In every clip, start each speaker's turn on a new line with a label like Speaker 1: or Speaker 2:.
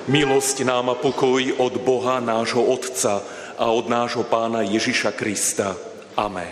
Speaker 1: Milosť nám a pokoj od Boha, nášho Otca a od nášho Pána Ježiša Krista. Amen.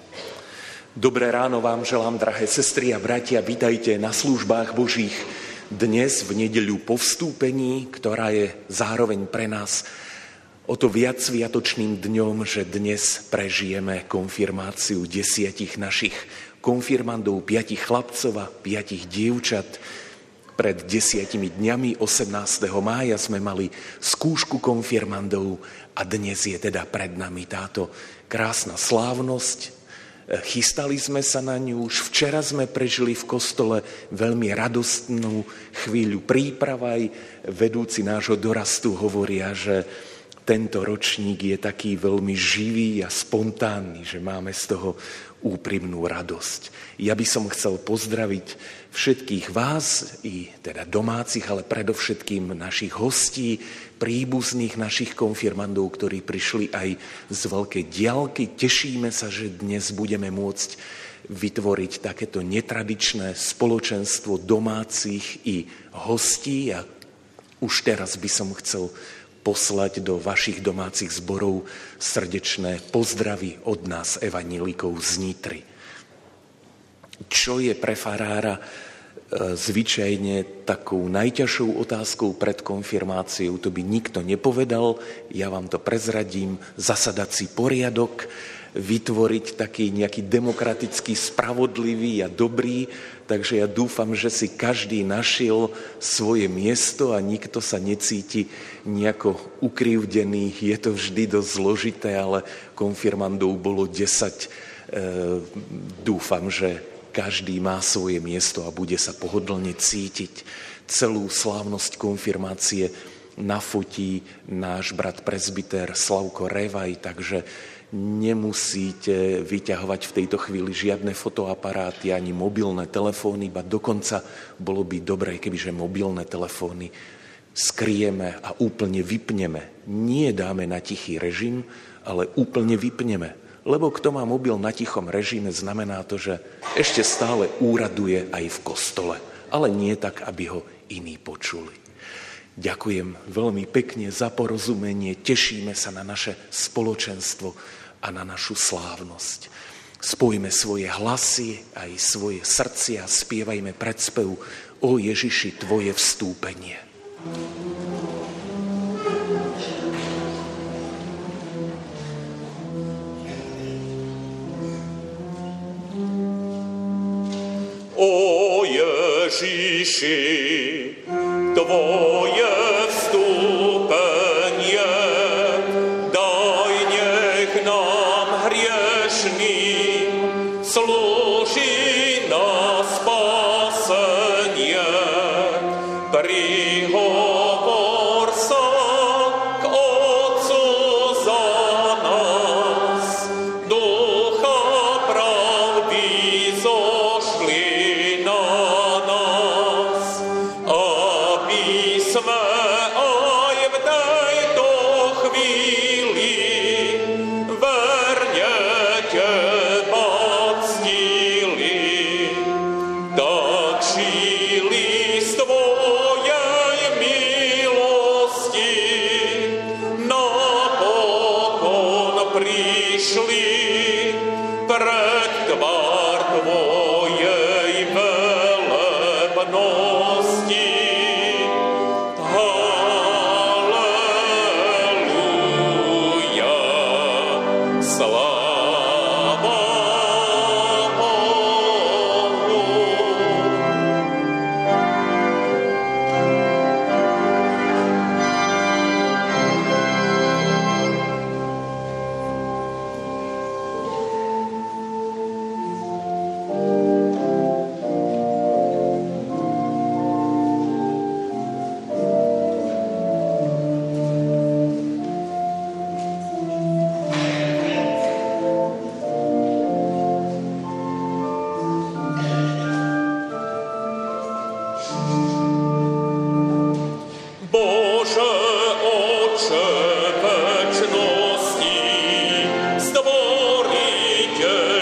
Speaker 1: Dobré ráno vám želám, drahé sestry a bratia, vítajte na službách Božích dnes v nedeľu po vstúpení, ktorá je zároveň pre nás o to viac sviatočným dňom, že dnes prežijeme konfirmáciu 10 našich konfirmandov, 5 chlapcov a 5 dievčat. Pred 10 dňami, 18. mája, sme mali skúšku konfirmandov a dnes je teda pred nami táto krásna slávnosť. Chystali sme sa na ňu, už včera sme prežili v kostole veľmi radostnú chvíľu príprava. Aj vedúci nášho dorastu hovoria, že tento ročník je taký veľmi živý a spontánny, že máme z toho úprimnú radosť. Ja by som chcel pozdraviť všetkých vás, i teda domácich, ale predovšetkým našich hostí, príbuzných našich konfirmandov, ktorí prišli aj z veľkej diaľky. Tešíme sa, že dnes budeme môcť vytvoriť takéto netradičné spoločenstvo domácich i hostí. A už teraz by som chcel poslať do vašich domácich zborov srdečné pozdravy od nás, evanjelikov z Nitry. Čo je pre farára zvyčajne takou najťažšou otázkou pred konfirmáciou, to by nikto nepovedal, ja vám to prezradím, zasadať si poriadok, vytvoriť taký nejaký demokratický, spravodlivý a dobrý, takže ja dúfam, že si každý našiel svoje miesto a nikto sa necíti nejako ukrivdený. Je to vždy dosť zložité, ale konfirmandov bolo 10. Dúfam, že každý má svoje miesto a bude sa pohodlne cítiť. Celú slávnosť konfirmácie nafotí náš brat prezbiter Slavko Revaj, takže nemusíte vyťahovať v tejto chvíli žiadne fotoaparáty ani mobilné telefóny, ba dokonca bolo by dobré, kebyže mobilné telefóny skrieme a úplne vypneme. Nie dáme na tichý režim, ale úplne vypneme. Lebo kto má mobil na tichom režime, znamená to, že ešte stále úraduje aj v kostole. Ale nie tak, aby ho iní počuli. Ďakujem veľmi pekne za porozumenie, tešíme sa na naše spoločenstvo a na našu slávnosť. Spojme svoje hlasy aj svoje srdcia, spievajme predspev O Ježiši, tvoje vstúpenie.
Speaker 2: O Ježiši, tvoje vstúpenie, daj, nech nám hriešným slúži na spasenie. Prihovor sa k Otcu za nás, Ducha pravdy zošli na nás, aby sme aj v tejto chvíli verne Teba ctili. Tak žili z Tvojej milosti, napokon prišli pred tvár Tvojej velebnosti. Halleluja, sláva Bohu. Bože Oče večnosti, Stvoriteľ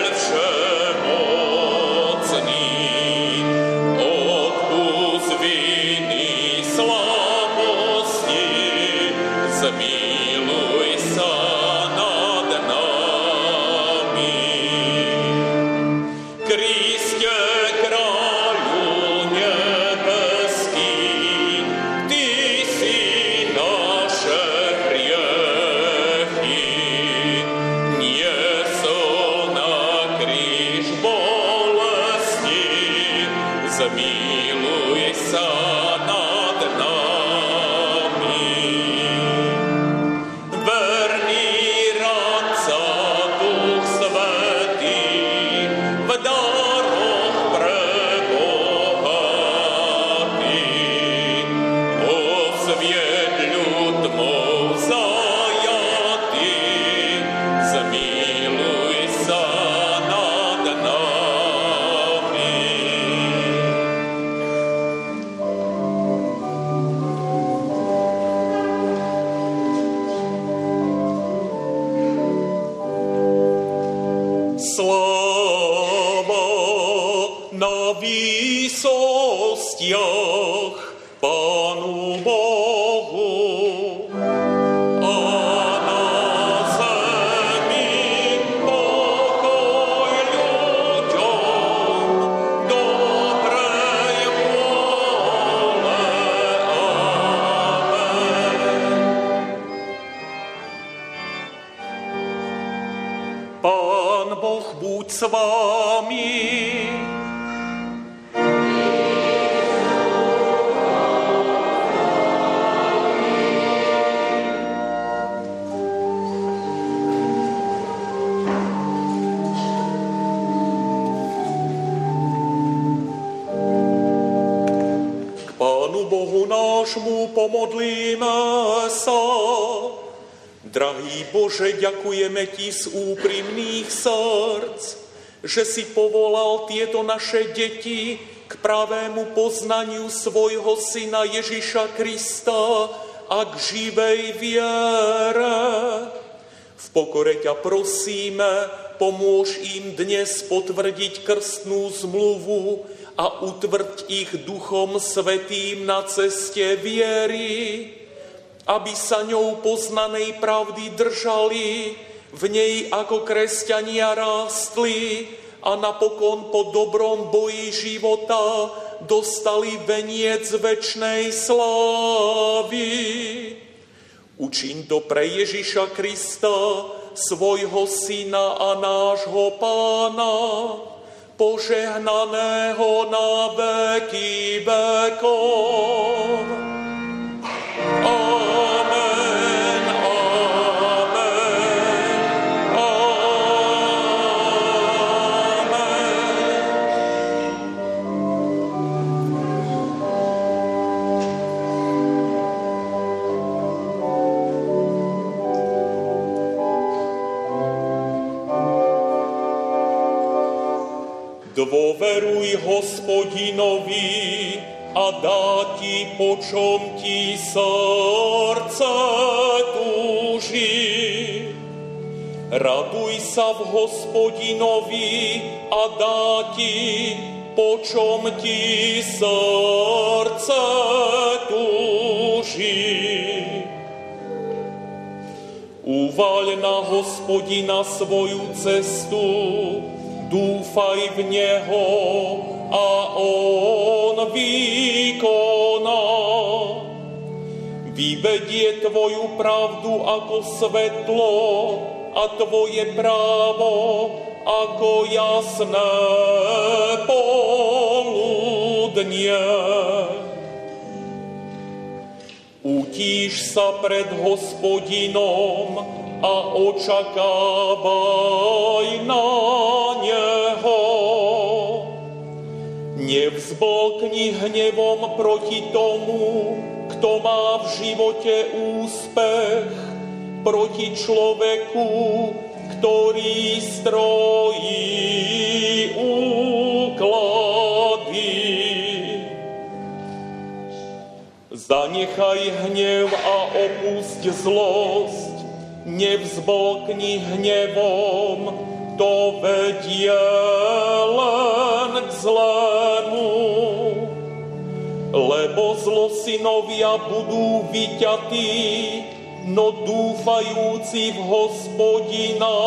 Speaker 2: všemocný, odpusť viny, slabosť sa nad nami. Verný radca, Duch Svätý, v daroch prebohatý, osvieť ľud môj zajatý, zmiluj sa nad nami. Sláva na výsostiach Pánu Bohu a na zemi pokoj ľuďom dobrej vôle. Amen. Pán Boh buď s vámi. K Pánu Bohu nášmu pomodlíme sa. Drahý Bože, ďakujeme Ti z úprimných srdc, že si povolal tieto naše deti k pravému poznaniu svojho Syna Ježiša Krista a k živej viere. V pokore ťa prosíme, pomôž im dnes potvrdiť krstnú zmluvu a utvrď ich Duchom Svätým na ceste viery, aby sa ňou poznanej pravdy držali, v nej ako kresťania rástli a napokon po dobrom boji života dostali veniec večnej slávy. Učiň to pre Ježiša Krista, svojho Syna a nášho Pána, požehnaného na veky vekov. Amen, amen, Dôveruj Hospodinovi a dá ti, po čom ti srdce túži. Raduj sa v Hospodinovi a dá ti, po čom ti srdce túži. Uvaľ na Hospodina svoju cestu, dúfaj v Neho a On vykoná. Vyvedie tvoju pravdu ako svetlo a tvoje právo ako jasné poludnie. Utíš sa pred Hospodinom a očakávaj na Neho. Nevzblkni hnevom proti tomu, kto má v živote úspech, proti človeku, ktorý strojí úklady. Zanechaj hnev a opusť zlosť, nevzblkni hnevom, to vedie len k zlému. Lebo zlosynovia budú vyťatí, no dúfajúci v Hospodina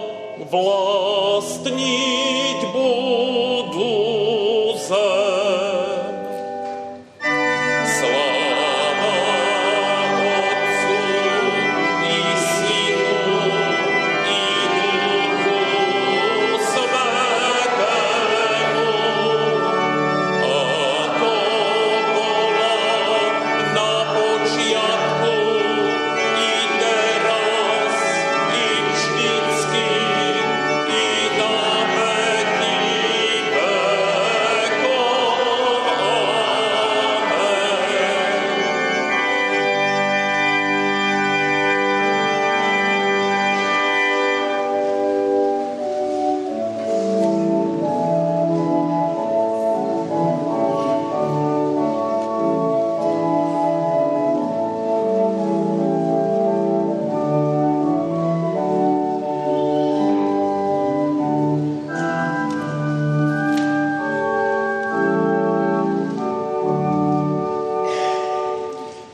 Speaker 2: vlastniť budú zem. Amen.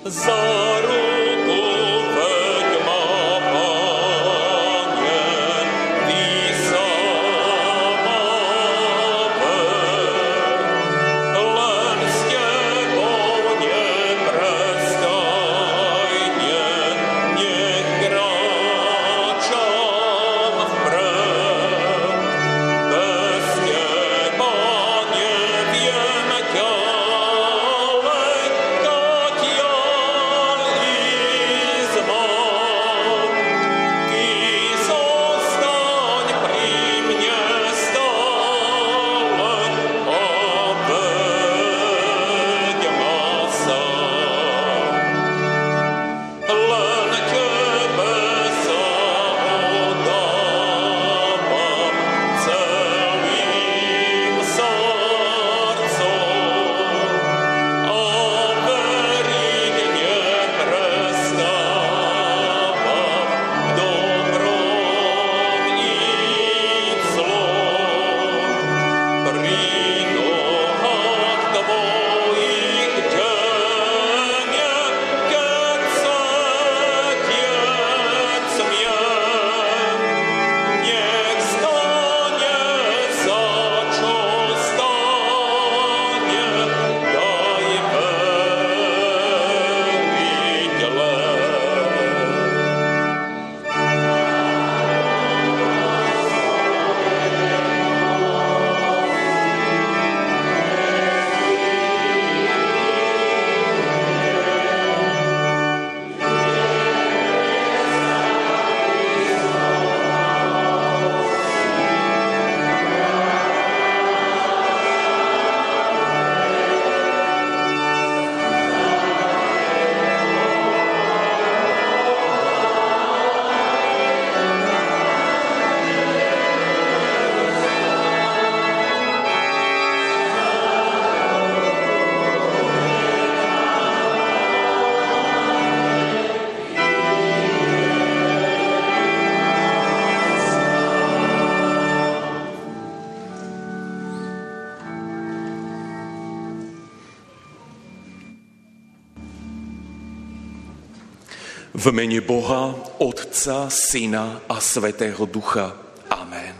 Speaker 1: V mene Boha, Otca, Syna a Svätého Ducha. Amen.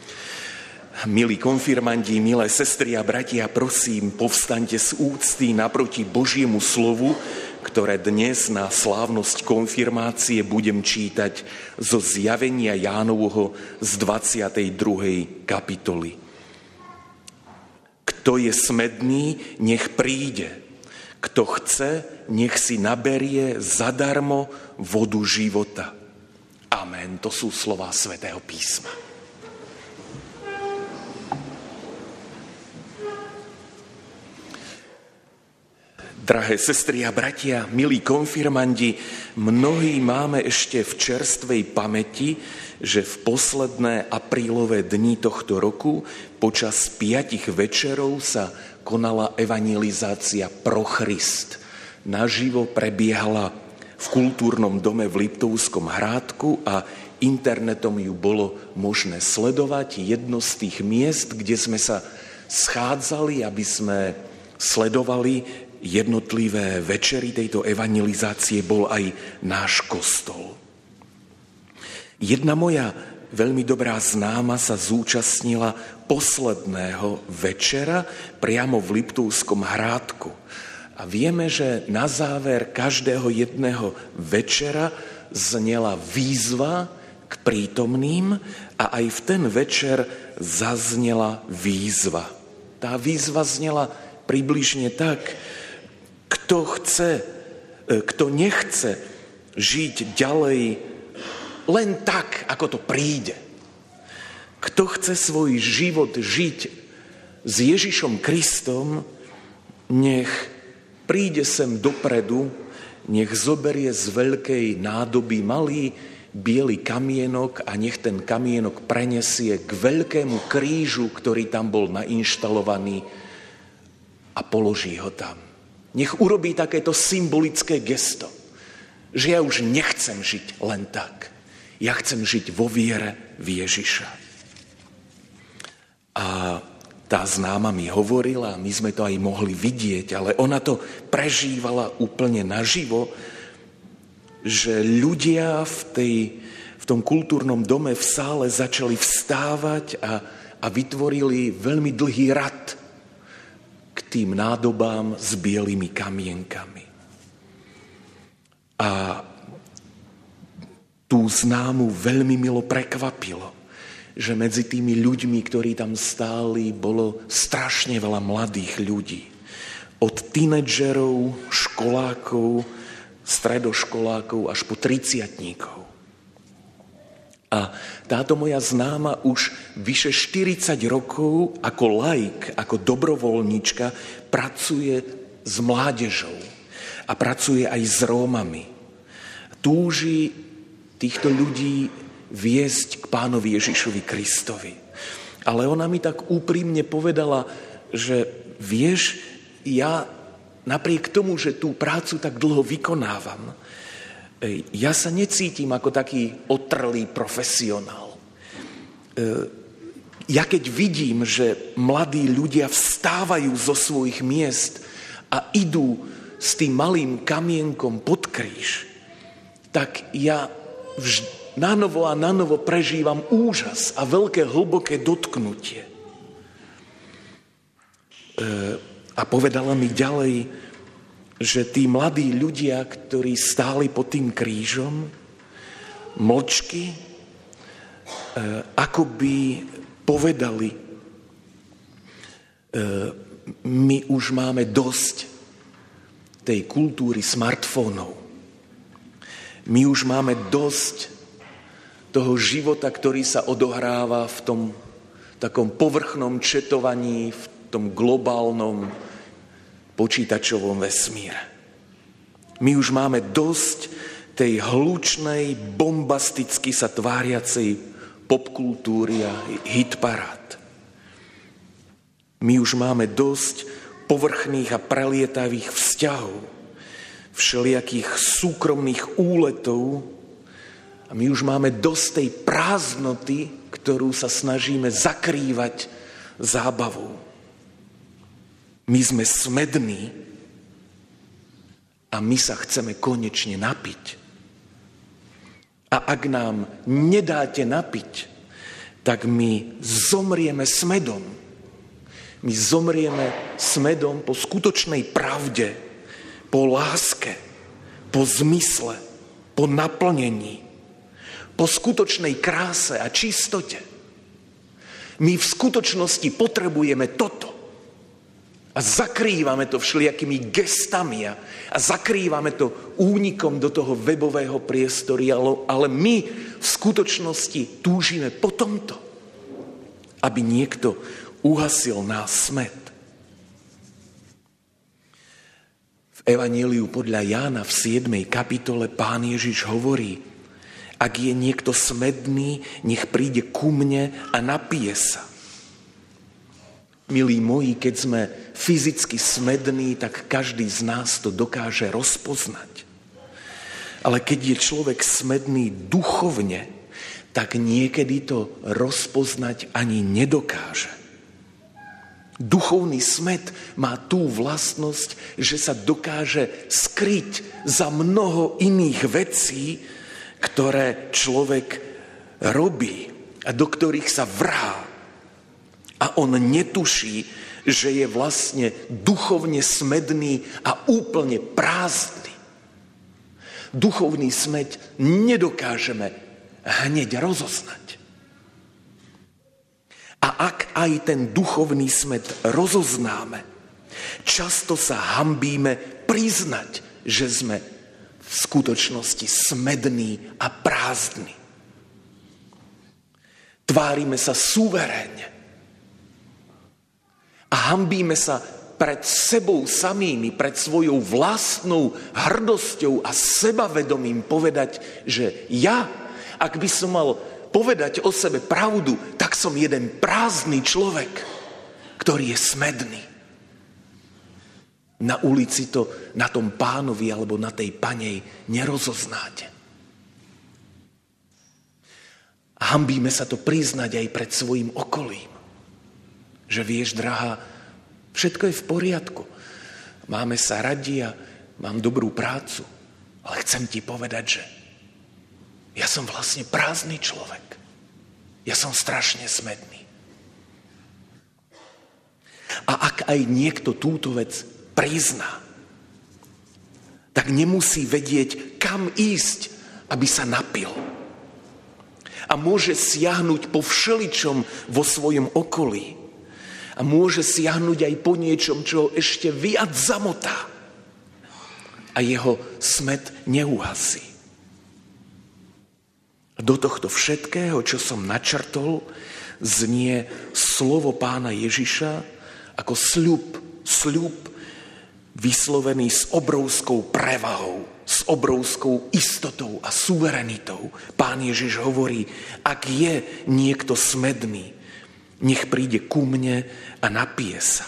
Speaker 1: Milí konfirmandi, milé sestry a bratia, prosím, povstaňte z úcty naproti Božiemu slovu, ktoré dnes na slávnosť konfirmácie budem čítať zo Zjavenia Jánovho z 22. kapitoly. Kto je smedný, nech príde. Kto chce, nech si naberie zadarmo vodu života. Amen. To sú slová Svätého písma. Drahé sestry a bratia, milí konfirmandi, mnohí máme ešte v čerstvej pamäti, že v posledné aprílové dni tohto roku počas 5 večerov sa konala evangelizácia pro Christ. Naživo prebiehala v kultúrnom dome v Liptovskom Hrádku a internetom ju bolo možné sledovať. Jedno z tých miest, kde sme sa schádzali, aby sme sledovali jednotlivé večery tejto evangelizácie, bol aj náš kostol. Jedna moja veľmi dobrá známa sa zúčastnila posledného večera priamo v Liptovskom Hrádku. A vieme, že na záver každého jedného večera znela výzva k prítomným a aj v ten večer zaznela výzva. Tá výzva znela približne tak: kto nechce žiť ďalej len tak, ako to príde. Kto chce svoj život žiť s Ježišom Kristom, nech príde sem dopredu, nech zoberie z veľkej nádoby malý biely kamienok a nech ten kamienok prenesie k veľkému krížu, ktorý tam bol nainštalovaný, a položí ho tam. Nech urobí takéto symbolické gesto, že ja už nechcem žiť len tak. Ja chcem žiť vo viere v Ježiša. A Tá známa mi hovorila, my sme to aj mohli vidieť, ale ona to prežívala úplne naživo, že ľudia v tom kultúrnom dome v sále začali vstávať a vytvorili veľmi dlhý rad k tým nádobám s bielými kamienkami. A tú známu veľmi milo prekvapilo, že medzi tými ľuďmi, ktorí tam stáli, bolo strašne veľa mladých ľudí. Od tínedžerov, školákov, stredoškolákov až po 30-tníkov. A táto moja známa už vyše 40 rokov ako laik, ako dobrovoľníčka pracuje s mládežou a pracuje aj s Rómami. Túži týchto ľudí viesť k Pánovi Ježišovi Kristovi. Ale ona mi tak úprimne povedala, že vieš, ja napriek tomu, že tú prácu tak dlho vykonávam, ja sa necítim ako taký otrlý profesionál. Ja keď vidím, že mladí ľudia vstávajú zo svojich miest a idú s tým malým kamienkom pod kríž, tak ja nanovo a nanovo prežívam úžas a veľké hlboké dotknutie. A povedala mi ďalej, že tí mladí ľudia, ktorí stáli pod tým krížom, mlčky, akoby povedali, my už máme dosť tej kultúry smartfónov. My už máme dosť toho života, ktorý sa odohráva v tom takom povrchnom četovaní, v tom globálnom počítačovom vesmíre. My už máme dosť tej hlučnej, bombasticky sa tváriacej popkultúry a hitparád. My už máme dosť povrchných a prelietavých vzťahov, všelijakých súkromných úletov. A my už máme dosť tej prázdnoty, ktorú sa snažíme zakrývať zábavou. My sme smední a my sa chceme konečne napiť. A ak nám nedáte napiť, tak my zomrieme smedom. My zomrieme smedom po skutočnej pravde, po láske, po zmysle, po naplnení, po skutočnej kráse a čistote. My v skutočnosti potrebujeme toto. A zakrývame to všelijakými gestami a zakrývame to únikom do toho webového priestoru, ale my v skutočnosti túžime po tomto, aby niekto uhasil náš smäd. V Evanjeliu podľa Jána v 7. kapitole Pán Ježiš hovorí, ak je niekto smedný, nech príde ku mne a napije sa. Milí moji, keď sme fyzicky smední, tak každý z nás to dokáže rozpoznať. Ale keď je človek smedný duchovne, tak niekedy to rozpoznať ani nedokáže. Duchovný smäd má tú vlastnosť, že sa dokáže skryť za mnoho iných vecí, ktoré človek robí a do ktorých sa vrhá. A on netuší, že je vlastne duchovne smedný a úplne prázdny. Duchovný smäd nedokážeme hneď rozoznať. A ak aj ten duchovný smäd rozoznáme, často sa hanbíme priznať, že sme v skutočnosti smedný a prázdny. Tvárime sa suverénne a hanbíme sa pred sebou samými, pred svojou vlastnou hrdosťou a sebavedomím povedať, že ja, ak by som mal povedať o sebe pravdu, tak som jeden prázdny človek, ktorý je smedný. Na ulici to na tom pánovi alebo na tej panej nerozoznáte. A hanbíme sa to priznať aj pred svojim okolím. Že vieš, drahá, všetko je v poriadku. Máme sa radi a mám dobrú prácu. Ale chcem ti povedať, že ja som vlastne prázdny človek. Ja som strašne smedný. A ak aj niekto túto vec prizná, tak nemusí vedieť, kam ísť, aby sa napil. A môže siahnuť po všeličom vo svojom okolí. A môže siahnuť aj po niečom, čo ho ešte viac zamotá. A jeho smäd neuhasí. Do tohto všetkého, čo som načrtol, znie slovo Pána Ježiša ako sľub vyslovený s obrovskou prevahou, s obrovskou istotou a suverenitou. Pán Ježiš hovorí, ak je niekto smedný, nech príde ku mne a napije sa.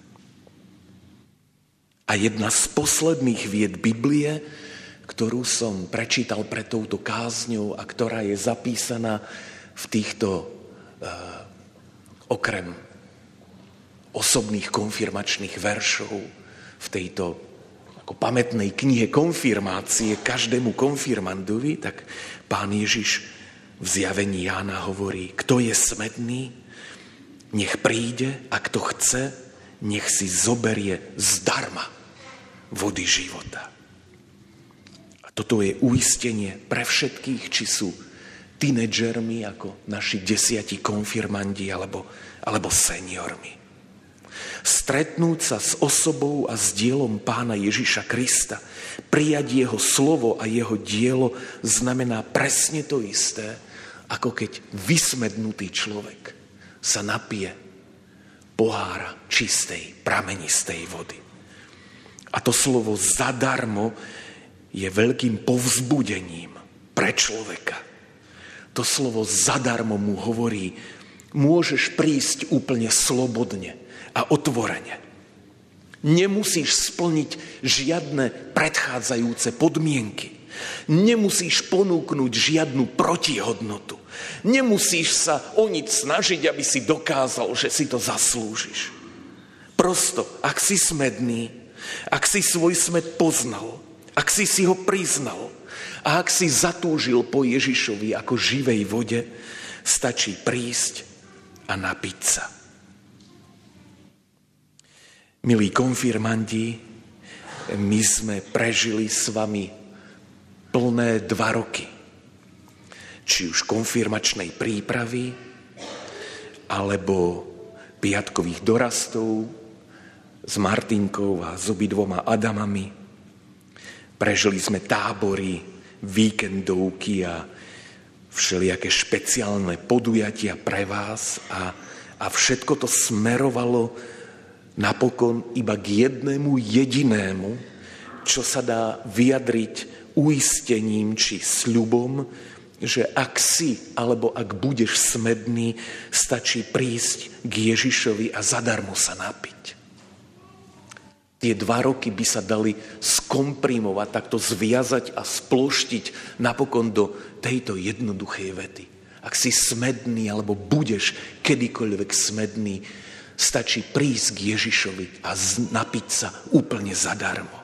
Speaker 1: A jedna z posledných vied Biblie, ktorú som prečítal pred touto kázňou a ktorá je zapísaná v týchto, okrem osobných konfirmačných veršov, v tejto ako pamätnej knihe konfirmácie každému konfirmandovi, tak Pán Ježiš v zjavení Jána hovorí, kto je smedný, nech príde a kto chce, nech si zoberie zdarma vody života. A toto je uistenie pre všetkých, či sú tínedžermi ako naši 10 konfirmandi alebo seniormi. Stretnúť sa s osobou a s dielom Pána Ježiša Krista, prijať jeho slovo a jeho dielo znamená presne to isté, ako keď vysmednutý človek sa napije pohára čistej, pramenistej vody. A to slovo zadarmo je veľkým povzbudením pre človeka. To slovo zadarmo mu hovorí, môžeš prísť úplne slobodne a otvorene. Nemusíš splniť žiadne predchádzajúce podmienky. Nemusíš ponúknuť žiadnu protihodnotu. Nemusíš sa o nič snažiť, aby si dokázal, že si to zaslúžiš. Prosto, ak si smedný, ak si svoj smäd poznal, ak si ho priznal a ak si zatúžil po Ježišovi ako živej vode, stačí prísť a napiť sa. Milí konfirmandi, my sme prežili s vami plné 2 roky. Či už konfirmačnej prípravy, alebo piatkových dorastov s Martinkou a s obidvoma Adamami. Prežili sme tábory, víkendovky a všelijaké špeciálne podujatia pre vás a všetko to smerovalo napokon iba k jednému jedinému, čo sa dá vyjadriť uistením či sľubom, že ak si alebo ak budeš smedný, stačí prísť k Ježišovi a zadarmo sa napiť. Tie 2 roky by sa dali skomprimovať, takto zviazať a sploštiť napokon do tejto jednoduchej vety. Ak si smedný alebo budeš kedykoľvek smedný, stačí prísť k Ježišovi a napiť sa úplne zadarmo.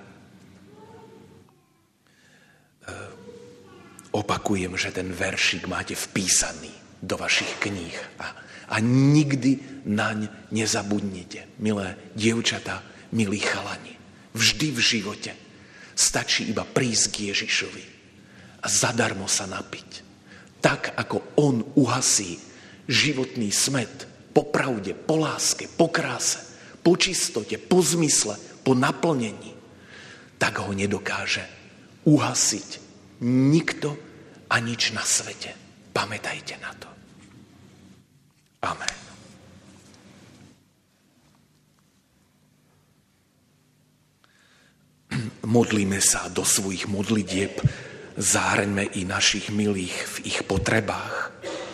Speaker 1: Opakujem, že ten veršik máte vpísaný do vašich kníh a nikdy naň nezabudnite. Milé dievčatá, milí chalani, vždy v živote stačí iba prísť k Ježišovi a zadarmo sa napiť. Tak, ako on uhasí životný smäd po pravde, po láske, po kráse, po čistote, po zmysle, po naplnení, tak ho nedokáže uhasiť nikto a nič na svete. Pamätajte na to. Amen. Modlíme sa do svojich modlitieb, zahrňme i našich milých v ich potrebách.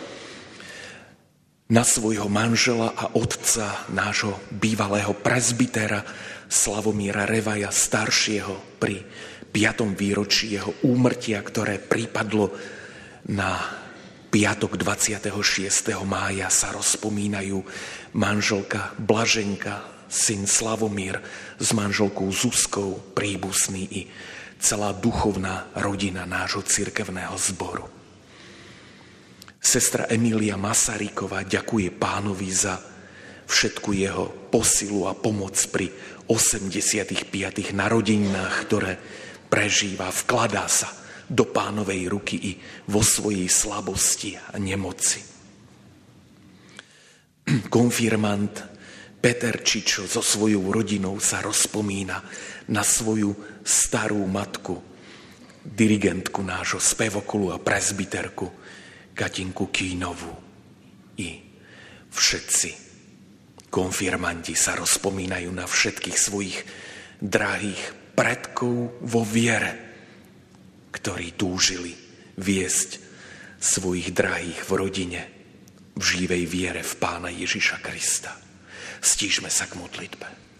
Speaker 1: Na svojho manžela a otca, nášho bývalého presbytera Slavomíra Revaja staršieho pri 5. výročí jeho úmrtia, ktoré pripadlo na Piatok 26. mája sa rozpomínajú manželka Blaženka, syn Slavomír s manželkou Zuzkou, príbuzný i celá duchovná rodina nášho cirkevného zboru. Sestra Emília Masaryková ďakuje Pánovi za všetku jeho posilu a pomoc pri 85. narodeninách, ktoré prežíva, vkladá sa do Pánovej ruky i vo svojej slabosti a nemoci. Konfirmant Peter Čičo so svojou rodinou sa rozpomína na svoju starú matku, dirigentku nášho spevokolu a presbyterku Katinku Kínovú. I všetci konfirmanti sa rozpomínajú na všetkých svojich drahých predkov vo viere, ktorí túžili viesť svojich drahých v rodine v živej viere v Pána Ježiša Krista. Stížme sa k modlitbe.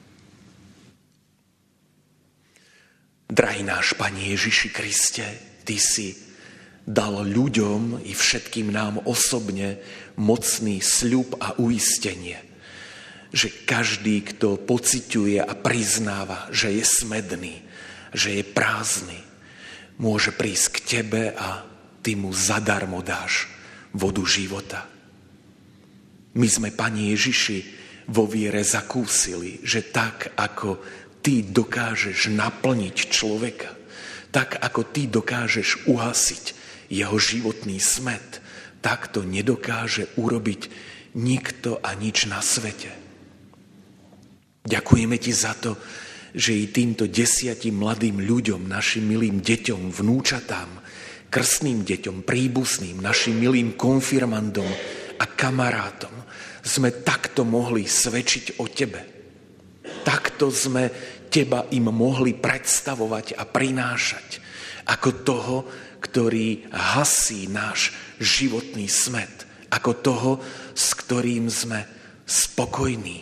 Speaker 1: Drahý náš Pane Ježiši Kriste, Ty si dal ľuďom i všetkým nám osobne mocný sľub a uistenie, že každý, kto pociťuje a priznáva, že je smedný, že je prázdny, môže prísť k Tebe a Ty mu zadarmo dáš vodu života. My sme, Pane Ježiši, vo viere zakúsili, že tak, ako Ty dokážeš naplniť človeka, tak, ako Ty dokážeš uhasiť jeho životný smäd, tak to nedokáže urobiť nikto a nič na svete. Ďakujeme Ti za to, že i týmto 10 mladým ľuďom, našim milým deťom, vnúčatám, krstným deťom, príbuzným, našim milým konfirmandom a kamarátom sme takto mohli svedčiť o Tebe. Takto sme Teba im mohli predstavovať a prinášať ako toho, ktorý hasí náš životný smäd, ako toho, s ktorým sme spokojní.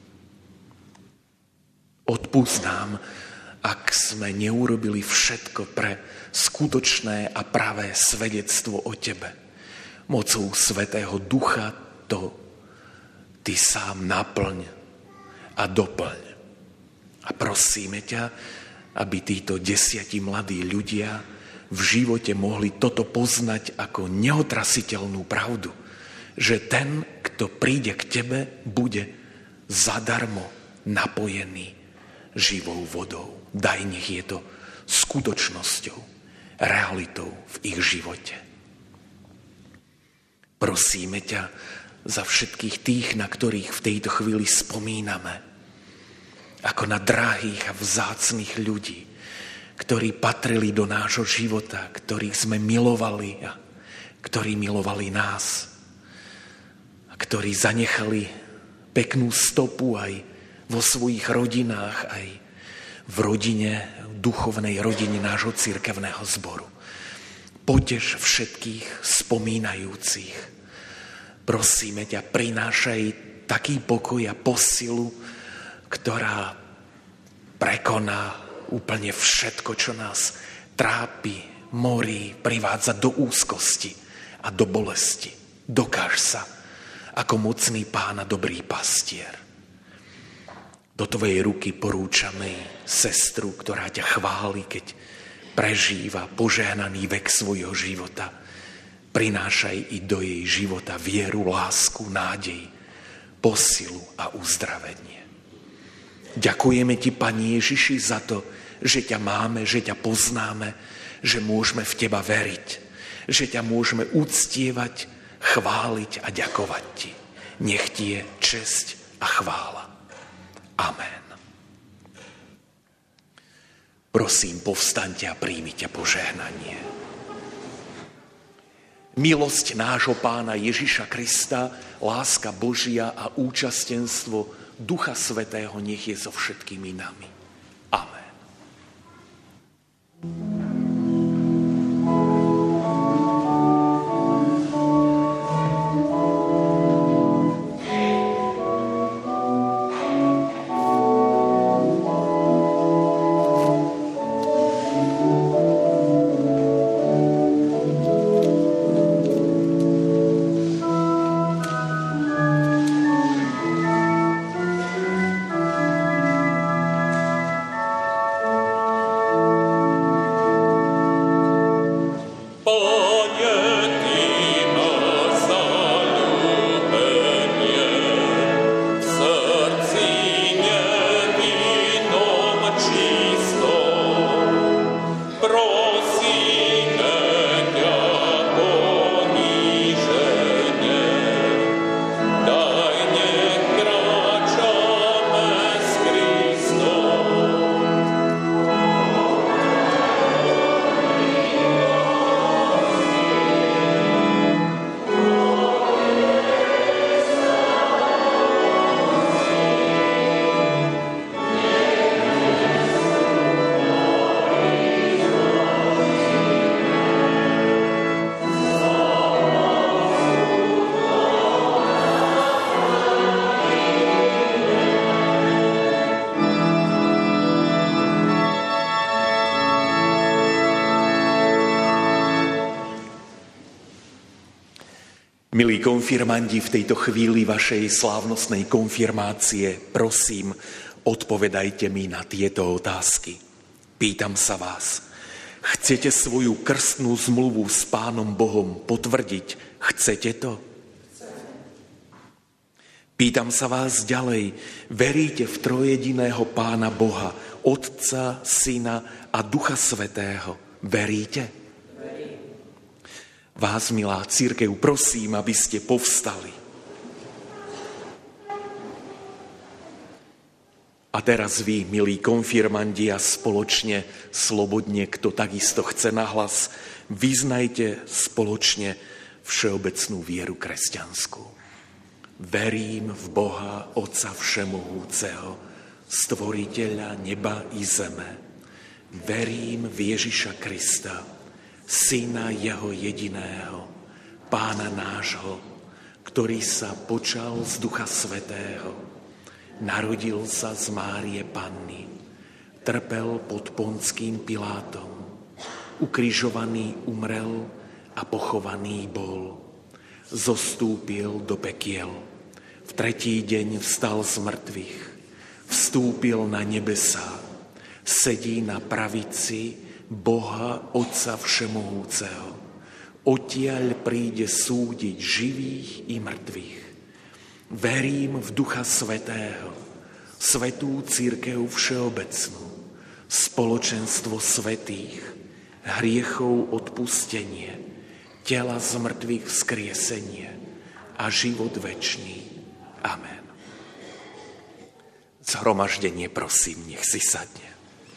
Speaker 1: Odpusť nám, ak sme neurobili všetko pre skutočné a pravé svedectvo o Tebe. Mocou Svätého Ducha to Ty sám naplň a doplň. A prosíme ťa, aby títo 10 mladí ľudia v živote mohli toto poznať ako neotrasiteľnú pravdu, že ten, kto príde k Tebe, bude zadarmo napojený živou vodou. Daj, nech je to skutočnosťou, realitou v ich živote. Prosíme ťa za všetkých tých, na ktorých v tejto chvíli spomíname, ako na drahých a vzácnych ľudí, ktorí patrili do nášho života, ktorých sme milovali a ktorí milovali nás a ktorí zanechali peknú stopu aj vo svojich rodinách, aj v rodine, duchovnej rodine nášho cirkevného zboru. Potež všetkých spomínajúcich. Prosíme ťa, prinášaj taký pokoj a posilu, ktorá prekoná úplne všetko, čo nás trápi, morí, privádza do úzkosti a do bolesti. Dokáž sa ako mocný Pán a dobrý pastier. Do Tvojej ruky porúčame sestru, ktorá ťa chváli, keď prežíva požehnaný vek svojho života. Prinášaj i do jej života vieru, lásku, nádej, posilu a uzdravenie. Ďakujeme Ti, Pane Ježiši, za to, že ťa máme, že ťa poznáme, že môžeme v Teba veriť, že ťa môžeme uctievať, chváliť a ďakovať Ti. Nech Ti je česť a chvála. Amen. Prosím, povstaňte a príjmite požehnanie. Milosť nášho Pána Ježiša Krista, láska Božia a účastenstvo Ducha Svätého nech je so všetkými nami. Amen. Milí konfirmandi, v tejto chvíli vašej slávnostnej konfirmácie, prosím, odpovedajte mi na tieto otázky. Pýtam sa vás, chcete svoju krstnú zmluvu s Pánom Bohom potvrdiť? Chcete to? Pýtam sa vás ďalej, veríte v trojjediného Pána Boha, Otca, Syna a Ducha Svätého? Veríte? Vás, milá cirkev, prosím, aby ste povstali. A teraz vy, milí konfirmandi, a spoločne, slobodne, kto takisto chce nahlas, vyznajte spoločne všeobecnú vieru kresťanskú. Verím v Boha, Otca Všemohúceho, Stvoriteľa neba i zeme. Verím v Ježiša Krista, Syna jeho jediného, Pána nášho, ktorý sa počal z Ducha Svätého, narodil sa z Márie Panny, trpel pod Pontským Pilátom, ukrižovaný umrel a pochovaný bol, zostúpil do pekiel, v tretí deň vstal z mŕtvych, vstúpil na nebesá, sedí na pravici Boha Otca Všemohúceho. Odtiaľ príde súdiť živých i mŕtvych. Verím v Ducha Svätého, svätú cirkev všeobecnú, spoločenstvo svätých, hriechov odpustenie, tela z mŕtvych vzkriesenie a život večný. Amen. Zhromaždenie, prosím, nech si sadne.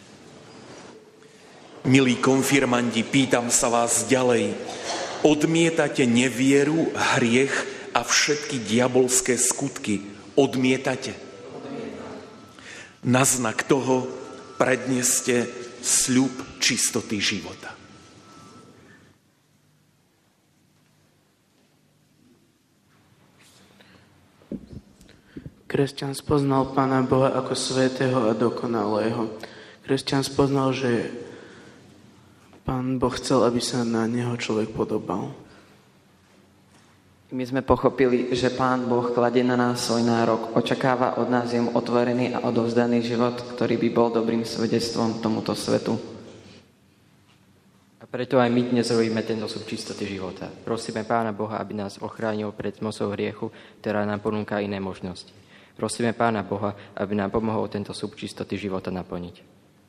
Speaker 1: Milí konfirmandi, pýtam sa vás ďalej. Odmietate nevieru, hriech a všetky diabolské skutky? Odmietate? Na znak toho predneste sľub čistoty života.
Speaker 3: Kresťan spoznal Pána Boha ako svätého a dokonalého. Kresťan spoznal, že Pán Boh chcel, aby sa na neho človek podobal.
Speaker 4: My sme pochopili, že Pán Boh kladie na nás svoj nárok, očakáva od nás jemu otvorený a odovzdaný život, ktorý by bol dobrým svedectvom tomuto svetu.
Speaker 5: A preto aj my dnes robíme tento súb čistoty života. Prosíme Pána Boha, aby nás ochránil pred mocou hriechu, ktorá nám ponúka iné možnosti. Prosíme Pána Boha, aby nám pomohol tento súb čistoty života naplniť.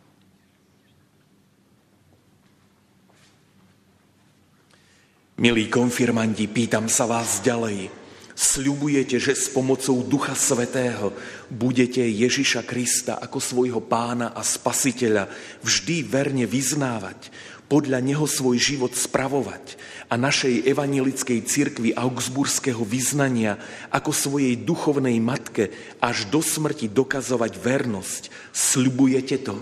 Speaker 1: Milí konfirmandi, pýtam sa vás ďalej. Sľubujete, že s pomocou Ducha Svätého budete Ježiša Krista ako svojho Pána a Spasiteľa vždy verne vyznávať, podľa neho svoj život spravovať a našej evanjelickej cirkvi augsburského vyznania ako svojej duchovnej matke až do smrti dokazovať vernosť? Sľubujete to?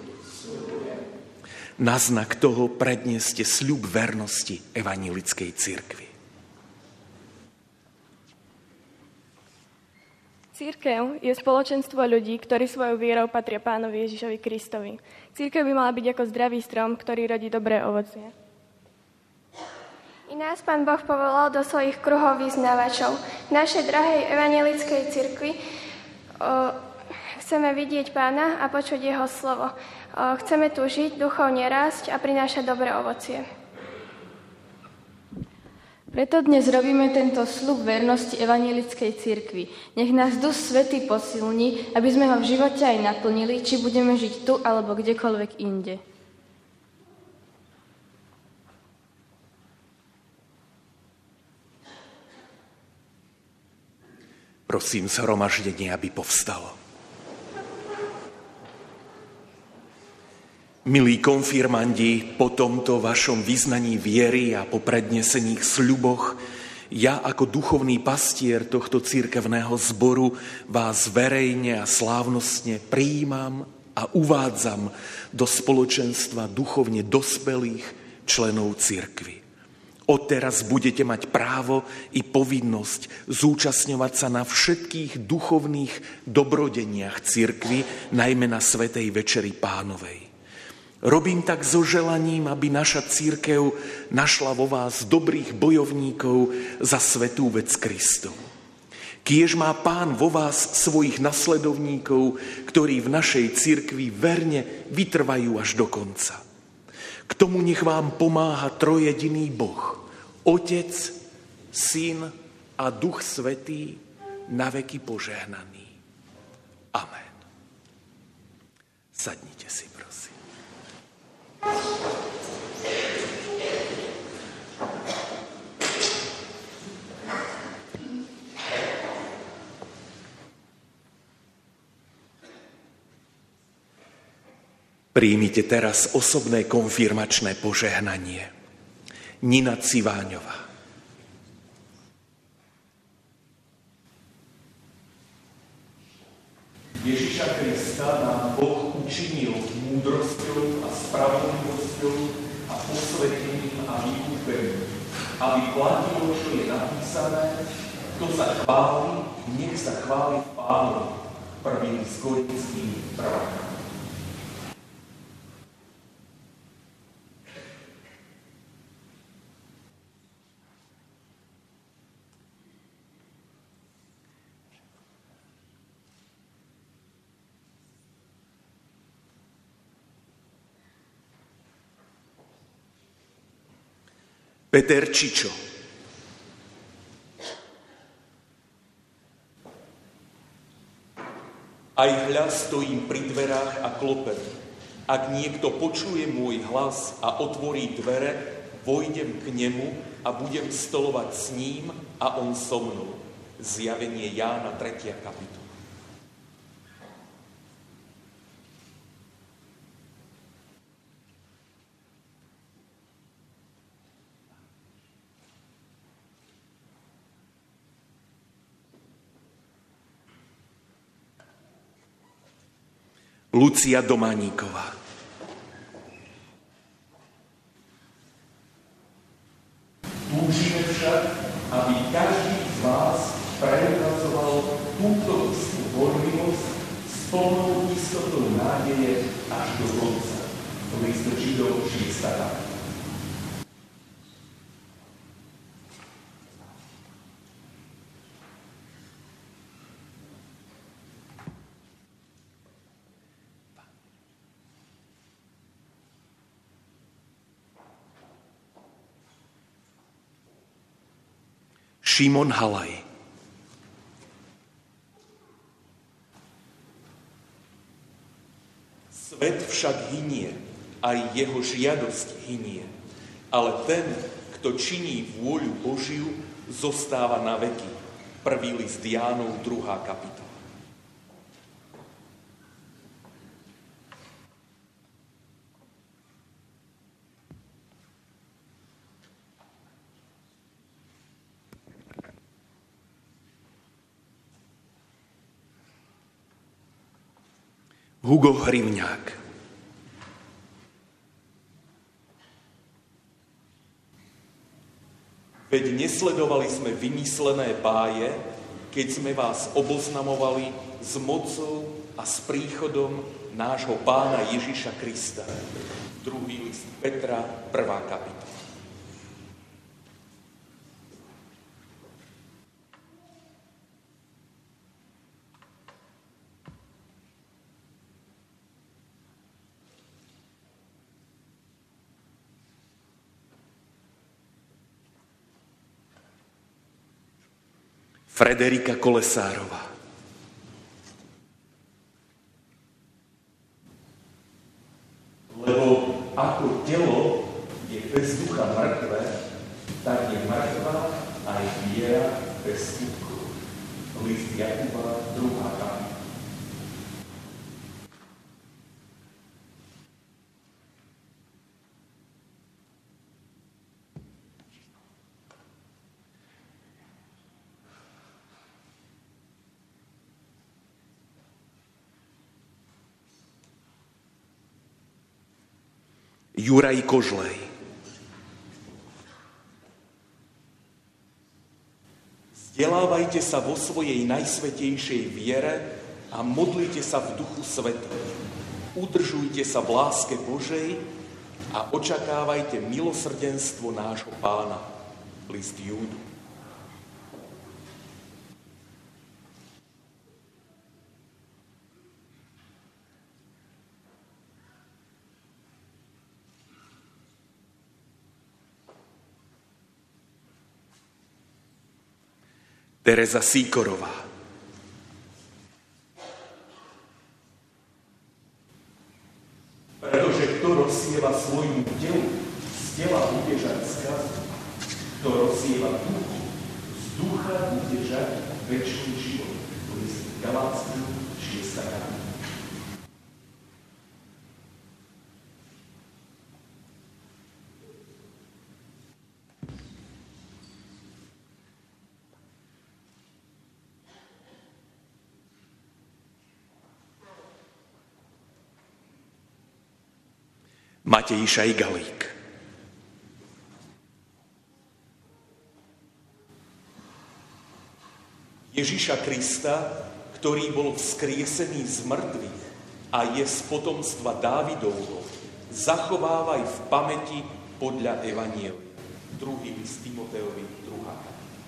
Speaker 1: Na znak toho predneste sľub vernosti evanjelickej cirkvi.
Speaker 6: Cirkev je spoločenstvo ľudí, ktorí svojou vierou patria Pánovi Ježišovi Kristovi. Cirkev by mala byť ako zdravý strom, ktorý rodí dobré ovocie.
Speaker 7: I nás Pán Boh povolal do svojich kruhov vyznávačov. V našej drahej evanjelickej cirkvi chceme vidieť Pána a počuť jeho slovo. Chceme tu žiť, duchovne rásť a prinášať dobré ovocie.
Speaker 8: Preto dnes robíme tento sľub vernosti evanjelickej cirkvi. Nech nás Duch Svätý posilní, aby sme ho v živote aj naplnili, či budeme žiť tu alebo kdekoľvek inde.
Speaker 1: Prosím zhromaždenie, aby povstalo. Milí konfirmandi, po tomto vašom vyznaní viery a po prednesených sľuboch, ja ako duchovný pastier tohto cirkevného zboru vás verejne a slávnostne prijímam a uvádzam do spoločenstva duchovne dospelých členov cirkvi. Odteraz budete mať právo i povinnosť zúčastňovať sa na všetkých duchovných dobrodeniach cirkvi, najmä na Svätej Večeri Pánovej. Robím tak so želaním, aby naša cirkev našla vo vás dobrých bojovníkov za svätú vec Kristovu. Kiež má Pán vo vás svojich nasledovníkov, ktorí v našej cirkvi verne vytrvajú až do konca. K tomu nech vám pomáha trojediný Boh, Otec, Syn a Duch Svätý, na veky požehnaný. Amen. Sadnite si, prosím. Príjmite teraz osobné konfirmačné požehnanie. Nina Civáňová. Ježiša Krista nám Boh učinil múdrosťou a spravodlivosťou a posvetením a vykúpením, aby platilo, čo je napísané, kto sa chváli, nech sa chváli v Pánovi. Prvý list Korinským 1. Peter Čičo. Aj hľa stojím pri dverách a klopem. Ak niekto počuje môj hlas a otvorí dvere, vojdem k nemu a budem stolovať s ním a on so mnou. Zjavenie Jána 3. kapitola. Lucia Domaníková. Túžime však, aby každý z vás preukazoval túto istú horlivosť s plnou istotou nádeje až do konca. List Židov 6. kapitola. Šimon Halaj. Svet však hynie, aj jeho žiadosť hynie, ale ten, kto činí vôľu Božiu, zostáva na veky. Prvý list Jánov 2. kapitola. Hugo Hrivňák. Veď nesledovali sme vymyslené báje, keď sme vás oboznamovali s mocou a s príchodom nášho Pána Ježiša Krista. Druhý list Petra, 1. kapitola. Frederika Kolesárová, lebo ako telo je bez ducha mŕtve, tak je mŕtva aj viera bez skutku. List Jakuba, 2. kapitola. Juraj Kožlej. Vzdelávajte sa vo svojej najsvätejšej viere a modlite sa v Duchu Svetom. Udržujte sa v láske Božej a očakávajte milosrdenstvo nášho Pána. List Júdu. Tereza Síkorová. Pretože kto rozsieva svojmu telu, z tela bude žať skazu. Kto rozsieva duchu, z ducha bude žať večný život. List Galáckým, 6. kapitola. Matej Šajgalík. Ježiša Krista, ktorý bol vzkriesený z mŕtvych a je z potomstva Dávidovho, zachovávaj v pamäti podľa Evanielia. 2. list Timotejovi, 2. kapitola.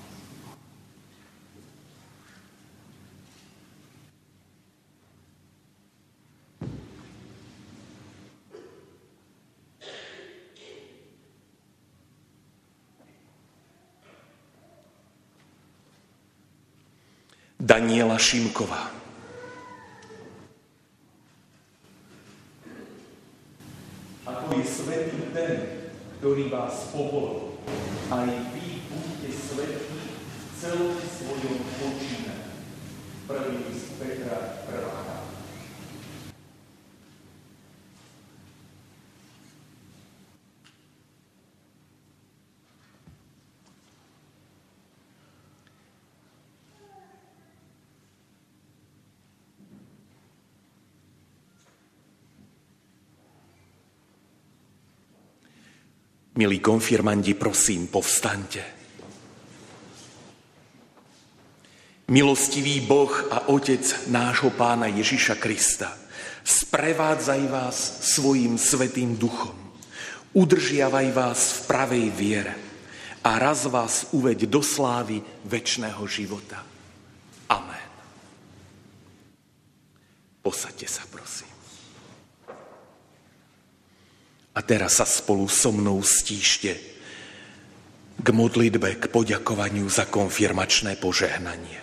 Speaker 1: Daniela Šimková. Ako je svätý ten, ktorý vás povolal, aj vy buďte svätí v celom svojom počínaní. 1. list Petra, 1. kapitola. Milí konfirmandi, prosím, povstaňte. Milostivý Boh a Otec nášho Pána Ježiša Krista, sprevádzaj vás svojím svätým duchom, udržiavaj vás v pravej viere a raz vás uveď do slávy večného života. Amen. Posaďte sa, prosím. A teraz sa spolu so mnou stíšte k modlitbe, k poďakovaniu za konfirmačné požehnanie.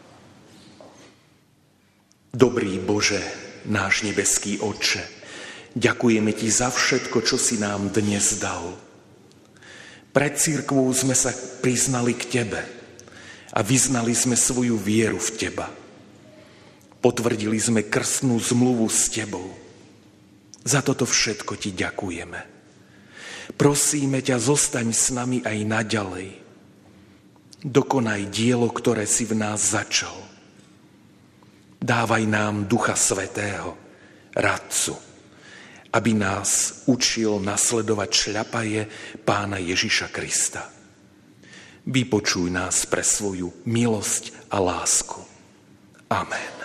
Speaker 1: Dobrý Bože, náš nebeský Otče, ďakujeme Ti za všetko, čo si nám dnes dal. Pred cirkvou sme sa priznali k Tebe a vyznali sme svoju vieru v Teba. Potvrdili sme krstnú zmluvu s Tebou. Za toto všetko Ti ďakujeme. Prosíme ťa, zostaň s nami aj naďalej. Dokonaj dielo, ktoré si v nás začal. Dávaj nám Ducha Svätého, radcu, aby nás učil nasledovať šľapaje Pána Ježiša Krista. Vypočuj nás pre svoju milosť a lásku. Amen.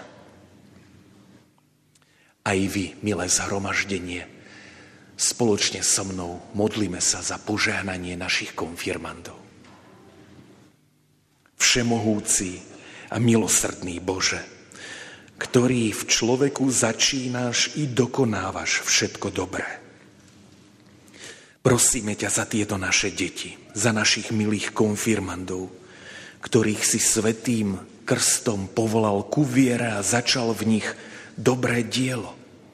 Speaker 1: Aj vy, milé zhromaždenie, spoločne so mnou modlíme sa za požehnanie našich konfirmandov. Všemohúci a milosrdný Bože, ktorý v človeku začínaš i dokonávaš všetko dobré. Prosíme ťa za tieto naše deti, za našich milých konfirmandov, ktorých si svätým krstom povolal ku viere a začal v nich dobré dielo.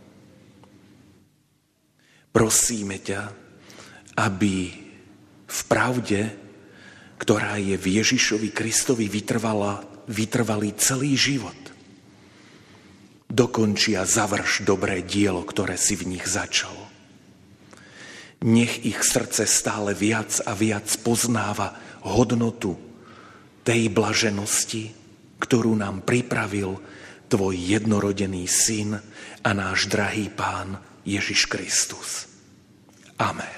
Speaker 1: Prosíme ťa, aby v pravde, ktorá je v Ježišovi Kristovi vytrvalý celý život, dokončí a završ dobré dielo, ktoré si v nich začal. Nech ich srdce stále viac a viac poznáva hodnotu tej blaženosti, ktorú nám pripravil tvoj jednorodený syn a náš drahý Pán Ježiš Kristus. Amen.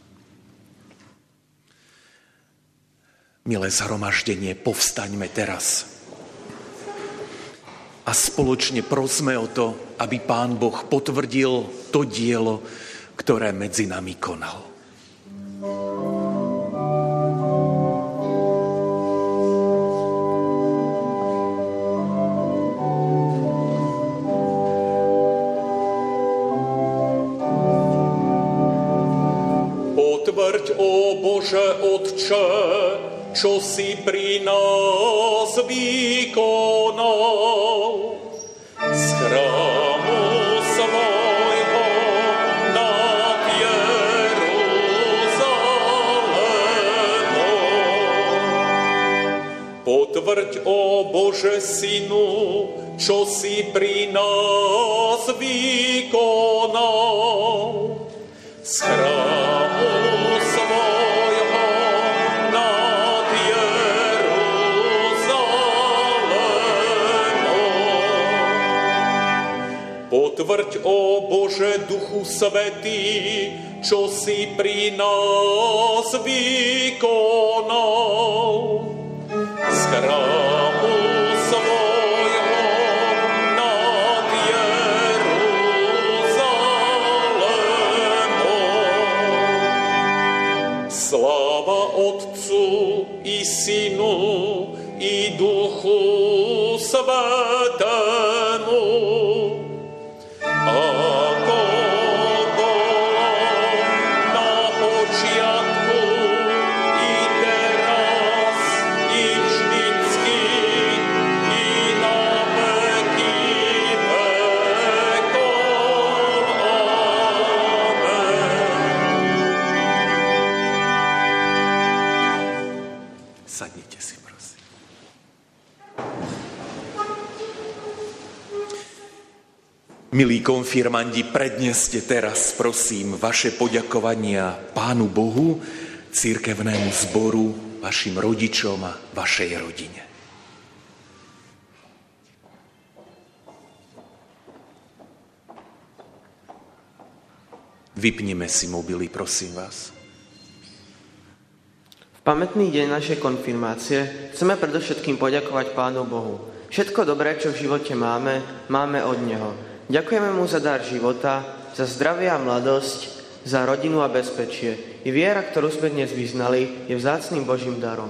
Speaker 1: Milé zhromaždenie, povstaňme teraz a spoločne prosme o to, aby Pán Boh potvrdil to dielo, ktoré medzi nami konal.
Speaker 2: Potvrď, ó Bože Otče, čo si pri nás vykonal. Z chrámu svojho nad Jeruzalémom. Potvrď, ó Bože Synu, čo si pri nás vykonal. Z chrámu svojho nad Jeruzalémom. Potvrď, ó Bože Duchu Svätý, čo si pri nás vykonal. Z chrámu svojho nad Jeruzalémom. Sláva Otcu i Synu i Duchu Svätému, ako bolo na počiatku, i teraz, i vždycky, i na veky vekov. Amen.
Speaker 1: Sadnite si, prosím. Milí konfirmandi, predneste teraz, prosím, vaše poďakovania Pánu Bohu, cirkevnému zboru, vašim rodičom a vašej rodine. Vypnime si mobily, prosím vás.
Speaker 3: V pamätný deň našej konfirmácie chceme predovšetkým poďakovať Pánu Bohu. Všetko dobré, čo v živote máme, máme od Neho. Ďakujeme Mu za dar života, za zdravie a mladosť, za rodinu a bezpečie. I viera, ktorú sme dnes vyznali, je vzácnym Božím darom.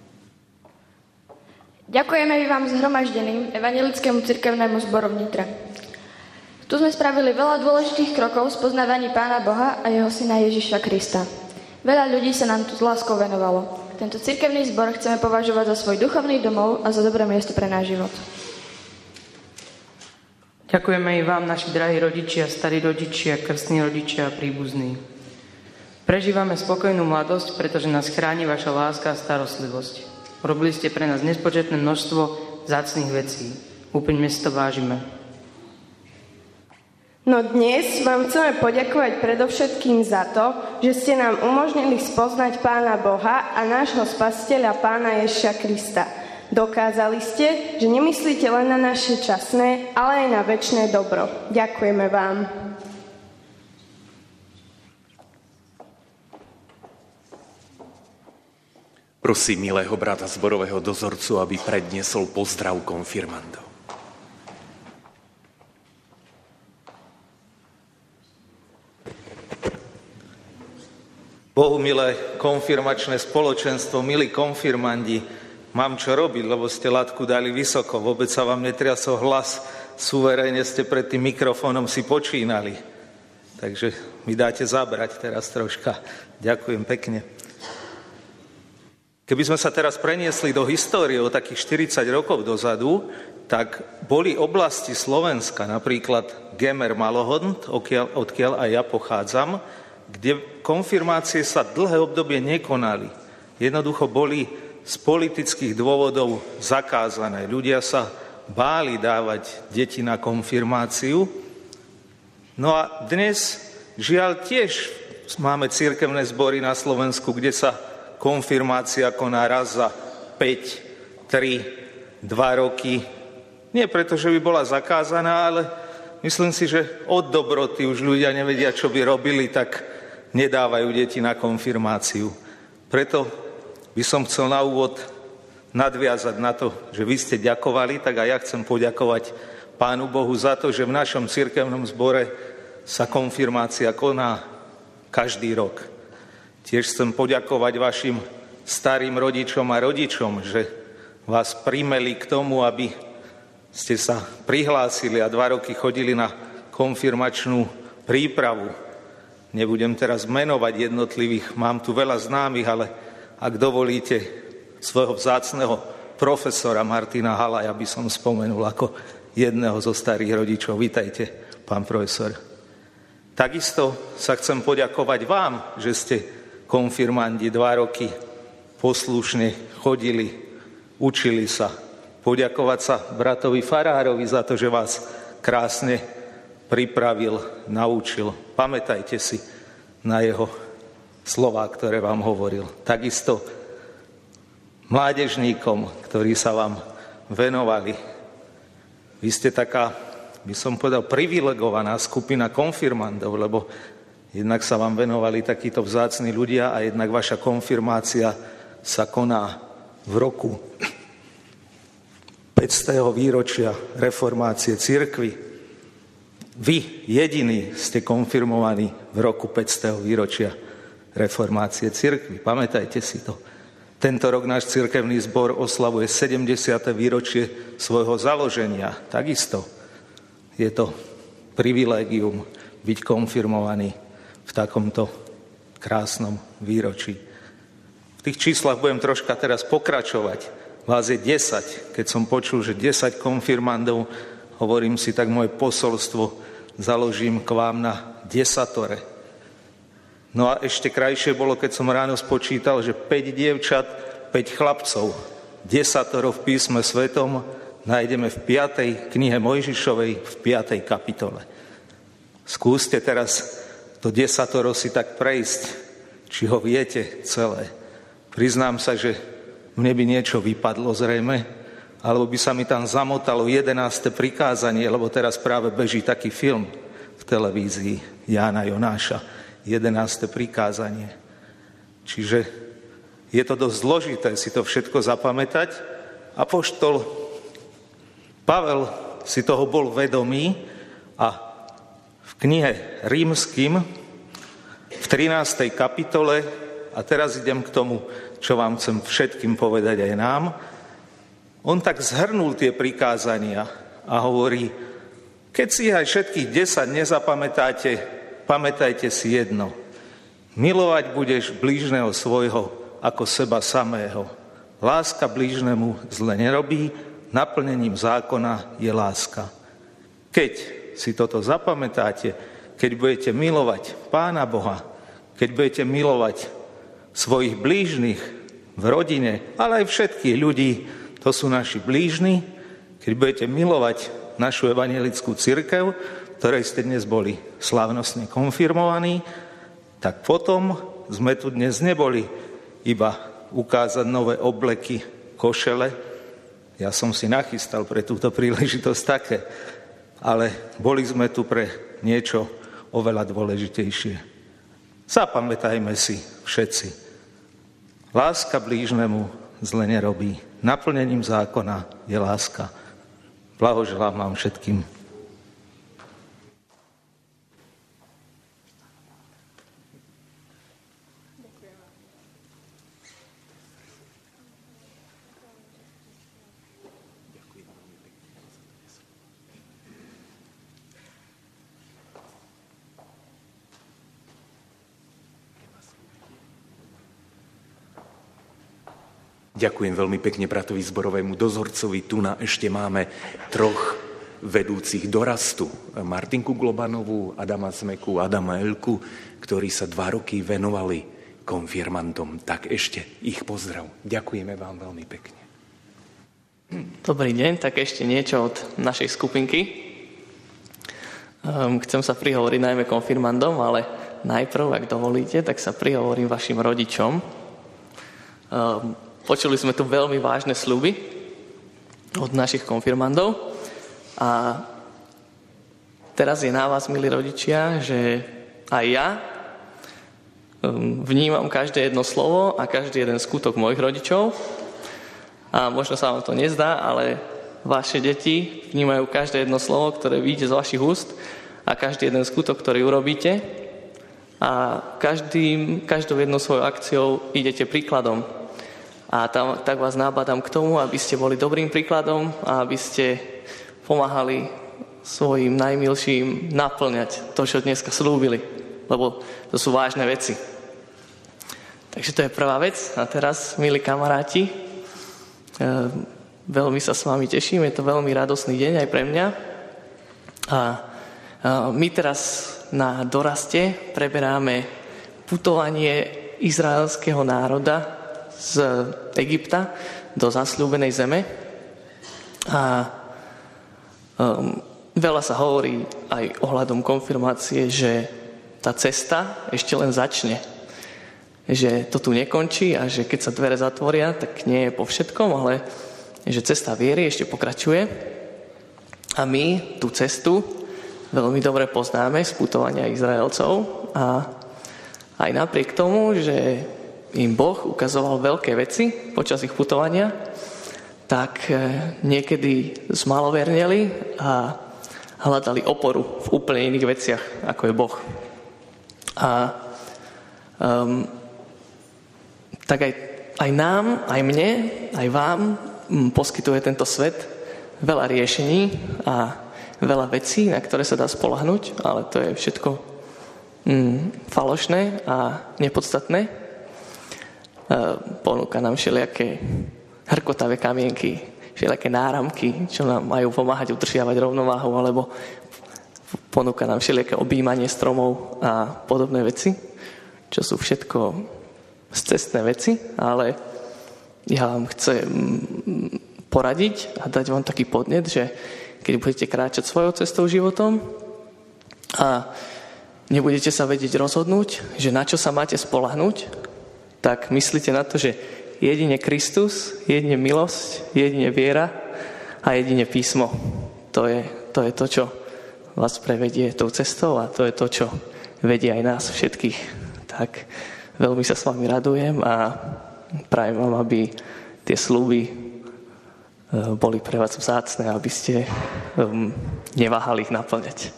Speaker 8: Ďakujeme i vám zhromaždeným Evanjelickému cirkevnému zboru Nitra. Tu sme spravili veľa dôležitých krokov v spoznávaní Pána Boha a Jeho Syna Ježiša Krista. Veľa ľudí sa nám tu s láskou venovalo. Tento cirkevný zbor chceme považovať za svoj duchovný domov a za dobré miesto pre náš život.
Speaker 9: Ďakujeme i vám, naši drahí rodičia, starí rodičia, krstní rodičia a príbuzní. Prežívame spokojnú mladosť, pretože nás chráni vaša láska a starostlivosť. Robili ste pre nás nespočetné množstvo vzácnych vecí. Úplne si to vážime.
Speaker 10: No dnes vám chceme poďakovať predovšetkým za to, že ste nám umožnili spoznať Pána Boha a nášho Spasiteľa Pána Ježiša Krista. Dokázali ste, že nemyslíte len na naše časné, ale aj na večné dobro. Ďakujeme vám.
Speaker 1: Prosím milého brata zborového dozorcu, aby predniesol pozdrav konfirmandov.
Speaker 11: Bohu milé konfirmačné spoločenstvo, milí konfirmandi, mám čo robiť, lebo ste latku dali vysoko, vôbec sa vám netriasol hlas, suverejne ste pred tým mikrofónom si počínali. Takže mi dáte zabrať teraz troška. Ďakujem pekne. Keby sme sa teraz preniesli do histórie o takých 40 rokov dozadu, tak boli oblasti Slovenska, napríklad Gemer Malohont, odkiaľ aj ja pochádzam, kde konfirmácie sa dlhé obdobie nekonali. Jednoducho boli z politických dôvodov zakázané. Ľudia sa báli dávať deti na konfirmáciu. No a dnes, žiaľ, tiež máme cirkevné zbory na Slovensku, kde sa konfirmácia koná raz za 5, 3, 2 roky. Nie preto, že by bola zakázaná, ale myslím si, že od dobroty už ľudia nevedia, čo by robili, tak nedávajú deti na konfirmáciu. Preto by som chcel na úvod nadviazať na to, že vy ste ďakovali, tak aj ja chcem poďakovať Pánu Bohu za to, že v našom cirkevnom zbore sa konfirmácia koná každý rok. Tiež chcem poďakovať vašim starým rodičom a rodičom, že vás primeli k tomu, aby ste sa prihlásili a 2 roky chodili na konfirmačnú prípravu. Nebudem teraz menovať jednotlivých, mám tu veľa známych, ale ak dovolíte, svojho vzácneho profesora Martina Halaja by som spomenul ako jedného zo starých rodičov. Vítajte, pán profesor. Takisto sa chcem poďakovať vám, že ste konfirmandi 2 roky poslušne chodili, učili sa. Poďakovať sa bratovi farárovi za to, že vás krásne pripravil, naučil. Pamätajte si na jeho slová, ktoré vám hovoril. Takisto mládežníkom, ktorí sa vám venovali. Vy ste taká, by som povedal, privilegovaná skupina konfirmandov, lebo jednak sa vám venovali takíto vzácni ľudia a jednak vaša konfirmácia sa koná v roku 500. výročia reformácie cirkvi. Vy jediní ste konfirmovaní v roku 500. výročia reformácie cirkvi. Pamätajte si to. Tento rok náš cirkevný zbor oslavuje 70. výročie svojho založenia. Takisto je to privilégium byť konfirmovaný v takomto krásnom výročí. V tých číslach budem troška teraz pokračovať. Vás je 10. Keď som počul, že 10 konfirmandov, hovorím si, tak moje posolstvo založím k vám na 10. No a ešte krajšie bolo, keď som ráno spočítal, že 5 dievčat, 5 chlapcov, 10 v písme svetom nájdeme v 5. knihe Mojžišovej v 5. kapitole. Skúste teraz to 10 si tak prejsť, či ho viete celé. Priznám sa, že mne by niečo vypadlo zrejme, alebo by sa mi tam zamotalo 11. prikázanie, lebo teraz práve beží taký film v televízii Jána Jonáša, 11. prikázanie. Čiže je to dosť zložité si to všetko zapamätať. Apoštol Pavel si toho bol vedomý a v knihe Rímskym v 13. kapitole, a teraz idem k tomu, čo vám chcem všetkým povedať aj nám, on tak zhrnul tie prikázania a hovorí, keď si aj všetkých 10 nezapamätáte, pamätajte si jedno. Milovať budeš blížneho svojho ako seba samého. Láska blížnemu zle nerobí, naplnením zákona je láska. Keď si toto zapamätáte, keď budete milovať Pána Boha, keď budete milovať svojich blížnych v rodine, ale aj všetkých ľudí, to sú naši blížni, keď budete milovať našu evanjelickú cirkev, ktorej ste dnes boli slávnostne konfirmovaní, tak potom sme tu dnes neboli iba ukázať nové obleky, košele. Ja som si nachystal pre túto príležitosť také, ale boli sme tu pre niečo oveľa dôležitejšie. Zapamätajme si všetci. Láska blížnemu zle nerobí. Naplnením zákona je láska. Blahoželám vám všetkým.
Speaker 1: Ďakujem veľmi pekne bratovi zborovému dozorcovi. Tu ešte máme 3 vedúcich dorastu. Martinku Globanovú, Adama Smeku, Adama Elku, ktorí sa 2 roky venovali konfirmandom. Tak ešte ich pozdrav. Ďakujeme vám veľmi pekne.
Speaker 12: Dobrý deň, tak ešte niečo od našej skupinky. Chcem sa prihovoriť najmä konfirmandom, ale najprv, ak dovolíte, tak sa prihovorím vašim rodičom. Počuli sme tu veľmi vážne sľuby od našich konfirmandov a teraz je na vás, milí rodičia, že aj ja vnímam každé jedno slovo a každý jeden skutok mojich rodičov a možno sa vám to nezdá, ale vaše deti vnímajú každé jedno slovo, ktoré vyjde z vašich úst a každý jeden skutok, ktorý urobíte a každou jednou svojou akciou idete príkladom. A tak vás nabádam k tomu, aby ste boli dobrým príkladom a aby ste pomáhali svojim najmilším naplňať to, čo dneska slúbili, lebo to sú vážne veci. Takže to je prvá vec. A teraz, milí kamaráti, veľmi sa s vami teším, je to veľmi radosný deň aj pre mňa. A my teraz na doraste preberáme putovanie izraelského národa z Egypta do zasľúbenej zeme a veľa sa hovorí aj ohľadom konfirmácie, že tá cesta ešte len začne, že to tu nekončí a že keď sa dvere zatvoria, tak nie je po všetkom, ale že cesta viery ešte pokračuje a my tú cestu veľmi dobre poznáme z putovania Izraelcov a aj napriek tomu, že im Boh ukazoval veľké veci počas ich putovania, tak niekedy zmaloverneli a hľadali oporu v úplne iných veciach, ako je Boh. A tak aj nám, aj mne, aj vám poskytuje tento svet veľa riešení a veľa vecí, na ktoré sa dá spoľahnúť, ale to je všetko falošné a nepodstatné. Ponúka nám všelijaké hrkotavé kamienky, všelijaké náramky, čo nám majú pomáhať udržiavať rovnováhu, alebo ponúka nám všelijaké objímanie stromov a podobné veci, čo sú všetko scestné veci, ale ja vám chcem poradiť a dať vám taký podnet, že keď budete kráčať svojou cestou životom a nebudete sa vedieť rozhodnúť, že na čo sa máte spoľahnúť, tak myslíte na to, že jedine Kristus, jedine milosť, jedine viera a jedine písmo. To je to, čo vás prevedie tou cestou a to je to, čo vedie aj nás všetkých. Tak veľmi sa s vami radujem a prajem vám, aby tie sľuby boli pre vás vzácne, aby ste neváhali ich naplňať.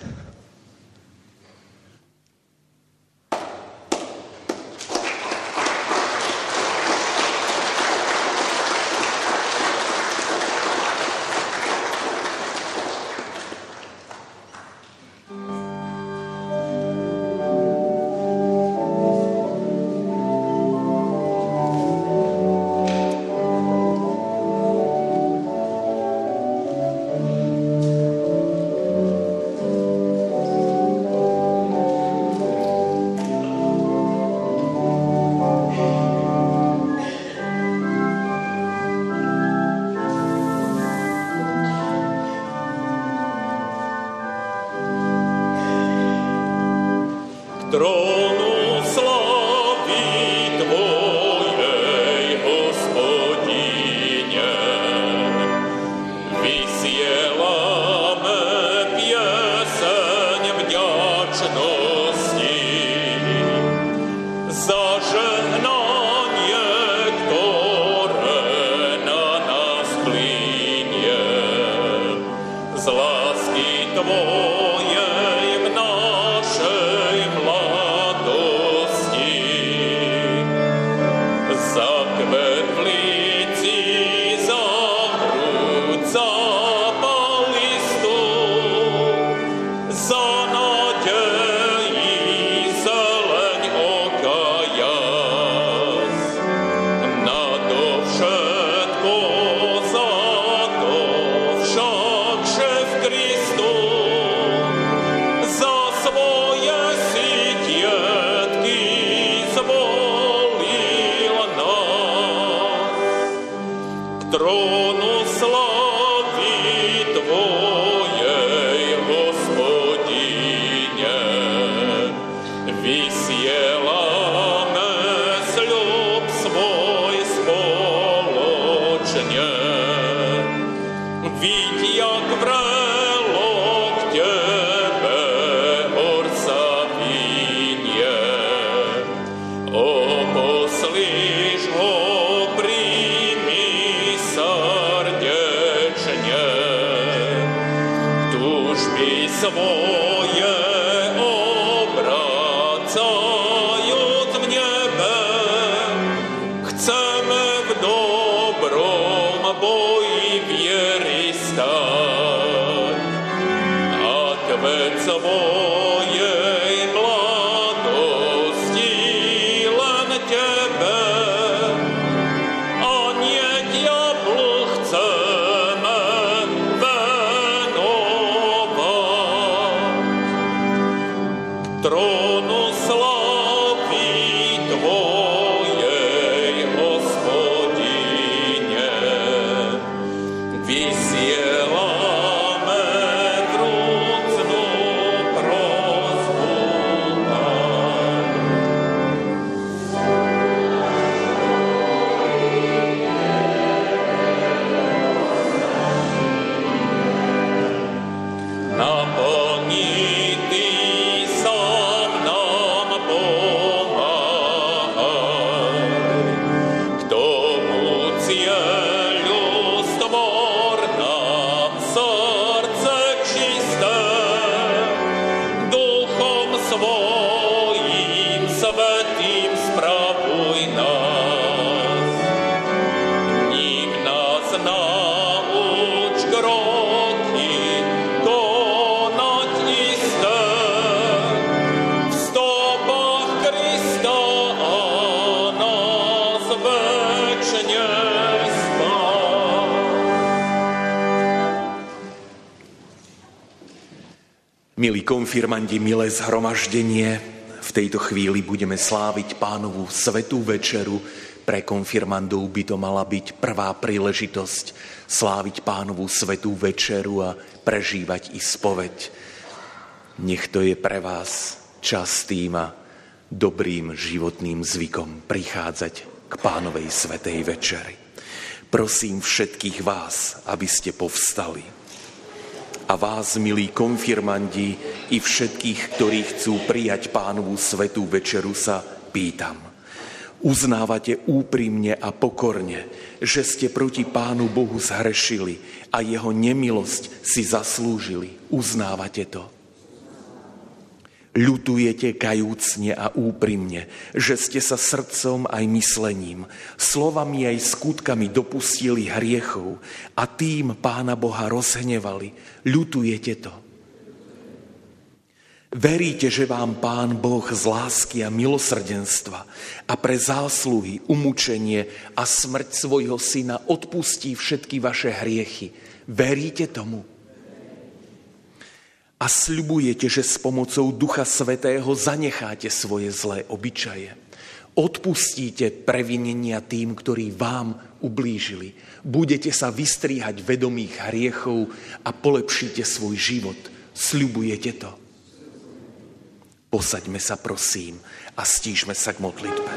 Speaker 2: trónu slávy Tvojej, Hospodine, vysielame sľub svoj spoločne. Vidť, jak vrelo k Tebe hor sa vinie, oposlíš ho, príjmi srdečne. Túžby svoje obracajúc v nebe, chceme v dobrom boji viery stáť a kvet svojej mladosti len Tebe a nie diablu chceme venovať. Trónu slávy Tvojej, Hospodine, vysielame vrúcnú prosbu. Naplni Ty sám nám pomáhaj, k tomu cieľu stvor nám srdce čisté, Duchom svojím svätým spravuj nás. Ním nás nauč kroky konať isté, v stopách Krista a nás večne spáť.
Speaker 1: Milí konfirmandi, milé zhromaždenie, v tejto chvíli budeme sláviť Pánovu svätú večeru. Pre konfirmandov by to mala byť prvá príležitosť sláviť Pánovu svätú večeru a prežívať i spoveď. Nech to je pre vás častým a dobrým životným zvykom prichádzať k Pánovej svätej večeri. Prosím všetkých vás, aby ste povstali. A vás, milí konfirmandi, i všetkých, ktorí chcú prijať Pánovu svätú večeru, sa pýtam. Uznávate úprimne a pokorne, že ste proti Pánu Bohu zhrešili a jeho nemilosť si zaslúžili? Uznávate to? Ľutujete kajúcne a úprimne, že ste sa srdcom aj myslením, slovami aj skutkami dopustili hriechov a tým Pána Boha rozhnevali? Ľutujete to? Veríte, že vám Pán Boh z lásky a milosrdenstva a pre zásluhy, umúčenie a smrť svojho syna odpustí všetky vaše hriechy? Veríte tomu? A sľubujete, že s pomocou Ducha Svätého zanecháte svoje zlé obyčaje. Odpustíte previnenia tým, ktorí vám ublížili. Budete sa vystríhať vedomých hriechov a polepšíte svoj život. Sľubujete to? Posaďme sa, prosím, a stíšme sa k modlitbe.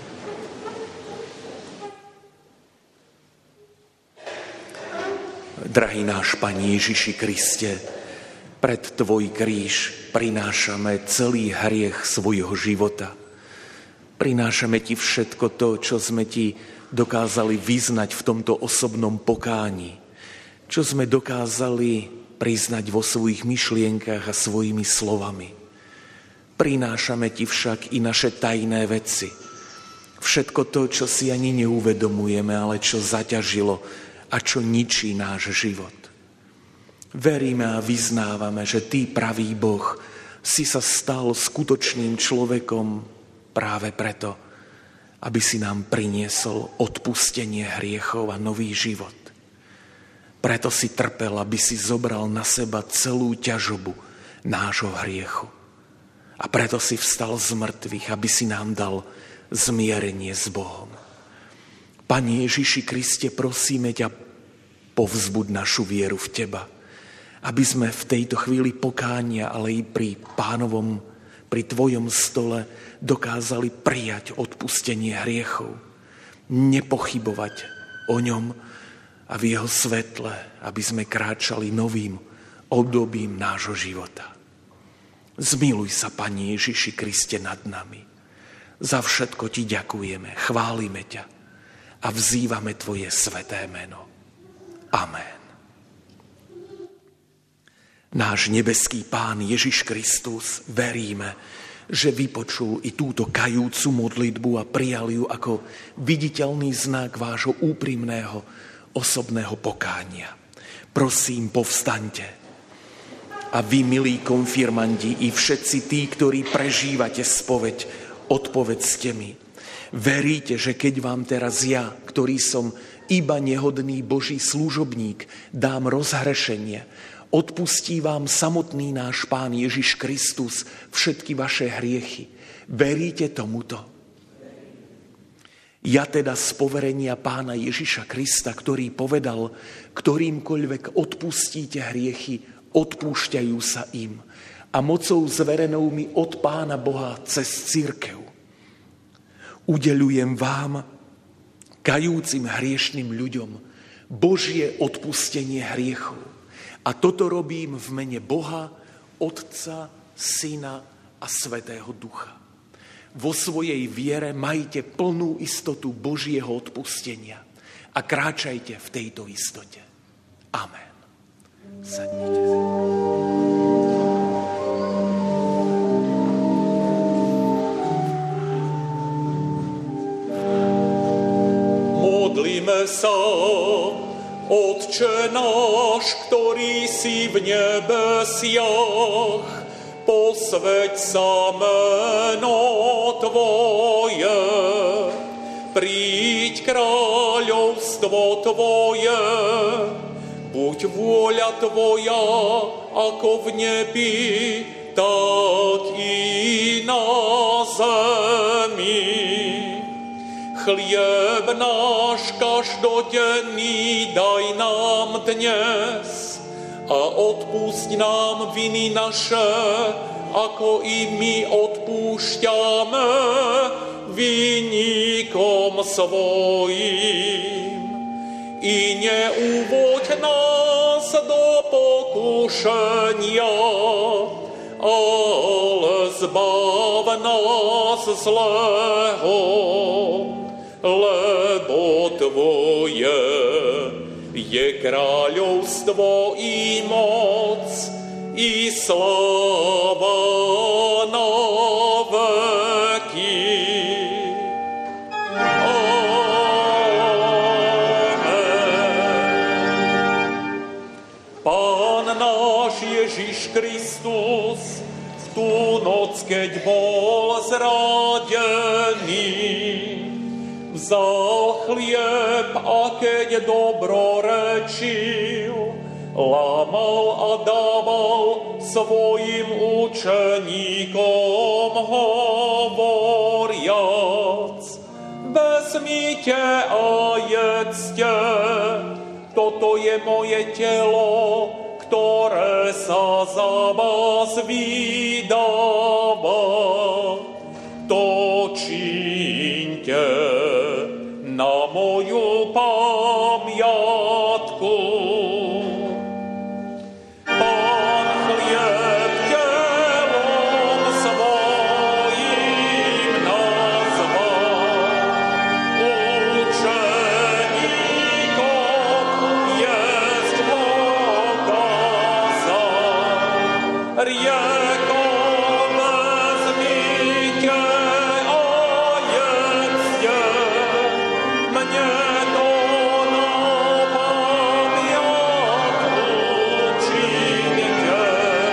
Speaker 1: Drahý náš Pane Ježiši Kriste, pred Tvoj kríž prinášame celý hriech svojho života. Prinášame Ti všetko to, čo sme Ti dokázali vyznať v tomto osobnom pokáni, čo sme dokázali priznať vo svojich myšlienkach a svojimi slovami. Prinášame Ti však i naše tajné veci. Všetko to, čo si ani neuvedomujeme, ale čo zaťažilo a čo ničí náš život. Veríme a vyznávame, že Ty, pravý Boh, si sa stal skutočným človekom práve preto, aby si nám priniesol odpustenie hriechov a nový život. Preto si trpel, aby si zobral na seba celú ťažobu nášho hriechu. A preto si vstal z mŕtvych, aby si nám dal zmierenie s Bohom. Pane Ježiši Kriste, prosíme ťa, povzbuď našu vieru v Teba, aby sme v tejto chvíli pokánia, ale i pri Pánovom, pri Tvojom stole dokázali prijať odpustenie hriechov, nepochybovať o ňom a v jeho svetle, aby sme kráčali novým obdobím nášho života. Zmiluj sa, Pane Ježiši Kriste, nad nami. Za všetko Ti ďakujeme, chválime ťa a vzývame Tvoje sveté meno. Amen. Náš nebeský Pán Ježiš Kristus, veríme, že vypočul i túto kajúcu modlitbu a prijal ju ako viditeľný znak vášho úprimného osobného pokánia. Prosím, povstaňte. A vy, milí konfirmandi, i všetci tí, ktorí prežívate spoveď, odpovedzte mi. Veríte, že keď vám teraz ja, ktorý som iba nehodný Boží služobník, dám rozhrešenie, odpustí vám samotný náš Pán Ježiš Kristus všetky vaše hriechy. Veríte tomuto? Ja teda z poverenia Pána Ježiša Krista, ktorý povedal, ktorýmkoľvek odpustíte hriechy, odpúšťajú sa im. A mocou zverenou mi od Pána Boha cez cirkev udeľujem vám, kajúcim hriešným ľuďom, Božie odpustenie hriechov. A toto robím v mene Boha, Otca, Syna a Svätého Ducha. Vo svojej viere majte plnú istotu Božieho odpustenia a kráčajte v tejto istote. Amen. Sadnite sa.
Speaker 2: Modlíme sa. Otče náš, ktorý si v nebesiach, posväť sa meno Tvoje, príď kráľovstvo Tvoje, buď vôľa Tvoja, ako v nebi, tak i na zemi. Chlieb náš každodenný daj nám dnes a odpusť nám viny naše, ako i my odpúšťame vinníkom svojim. I neuvoď nás do pokušenia, ale zbav nás zlého. Lebo Tvoje je kráľovstvo i moc, i sláva na veky. Amen. Pán náš Ježiš Kristus v tú noc, keď bol zradený, vzal chlieb a keď dobrorečil, lámal a dával svojim učeníkom hovoriac: vezmite a jedzte, toto je moje telo, ktoré sa za vás vydáva. To čiňte na moju pamiatku. Pán chlieb telom svojim nazval, učeníkom jesť pokázal. Riekol: vezmite a jedzte, mne to na pamiatku čiňte.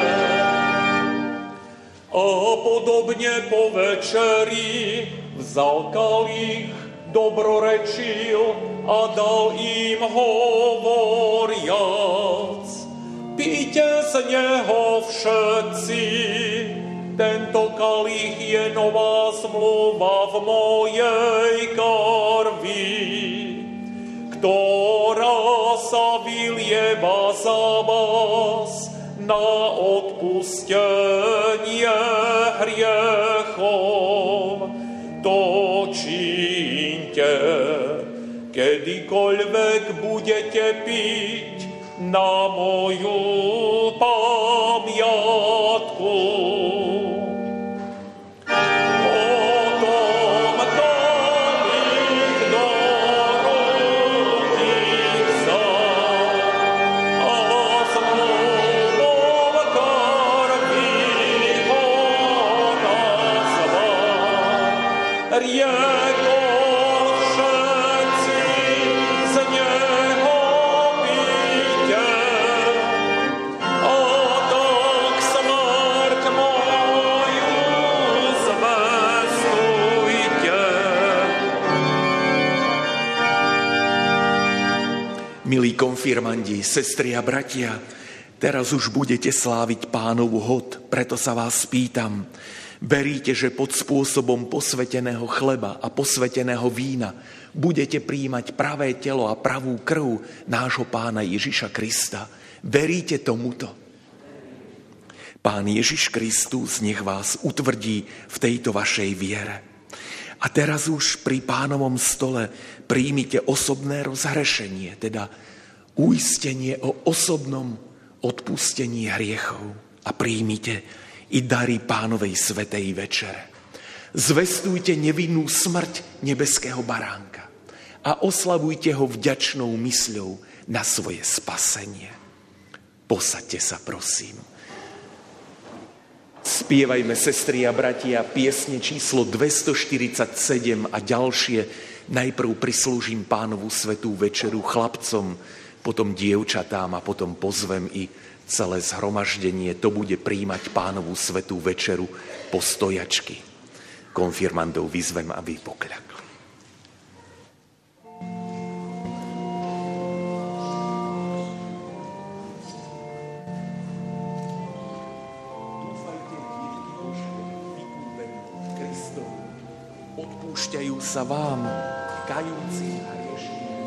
Speaker 2: A podobne po večeri vzal kalich, dobrorečil a dal im hovoriac: píte z neho všetci, tento kalich je nová zmluva v mojej krvi. neba za vás na odpustenie hriechov. To čínte, kedykoľvek budete piť na moju pamiatku.
Speaker 1: Milí konfirmandi, sestry a bratia, teraz už budete sláviť Pánov hod, preto sa vás pýtam, veríte, že pod spôsobom posveteného chleba a posveteného vína budete prijímať pravé telo a pravú krv nášho Pána Ježiša Krista? Veríte tomuto? Pán Ježiš Kristus nech vás utvrdí v tejto vašej viere. A teraz už pri Pánovom stole príjmite osobné rozhrešenie, teda uistenie o osobnom odpustení hriechov a príjmite i dary Pánovej svätej večere. Zvestujte nevinnú smrť nebeského baránka a oslavujte ho vďačnou mysľou na svoje spasenie. Posaďte sa, prosím. Spievajme, sestry a bratia, piesne číslo 247 a ďalšie. Najprv prislúžim Pánovu svätú večeru chlapcom, potom dievčatám a potom pozvem i celé zhromaždenie. To bude prijímať Pánovu svätú večeru po stojačky. Konfirmandov vyzvem, aby pokľakli. Odpúšťajú sa vám, kajúcim a hriešným.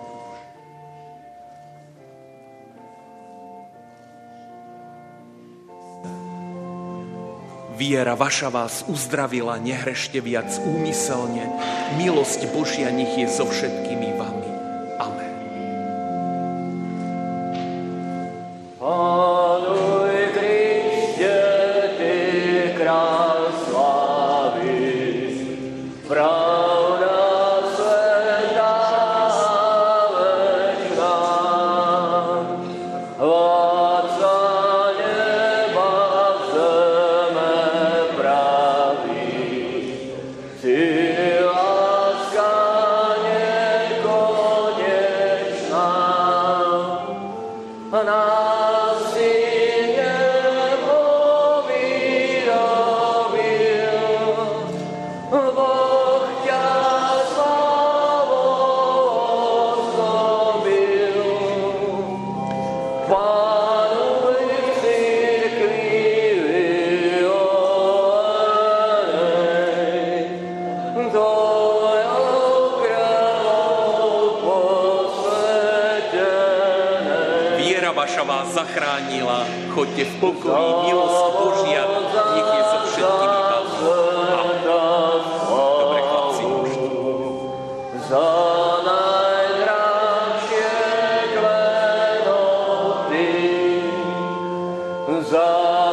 Speaker 1: Viera vaša vás uzdravila, nehrešte viac úmyselne. Milosť Božia nech je so všetkými vami. Amen. Zachránila, choďte v pokoji, milosť Božia, nech je so všetkými vami. Amen. Dobre, chlapci, môžete. Za najdrahšie klenoty, za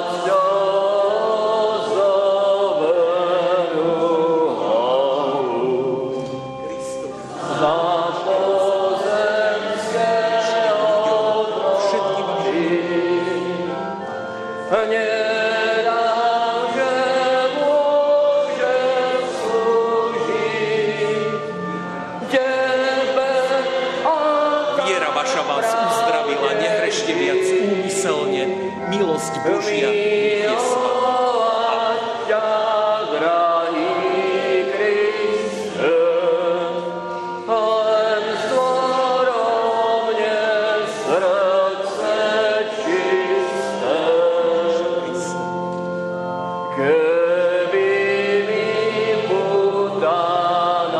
Speaker 1: milosť Božia je s vami.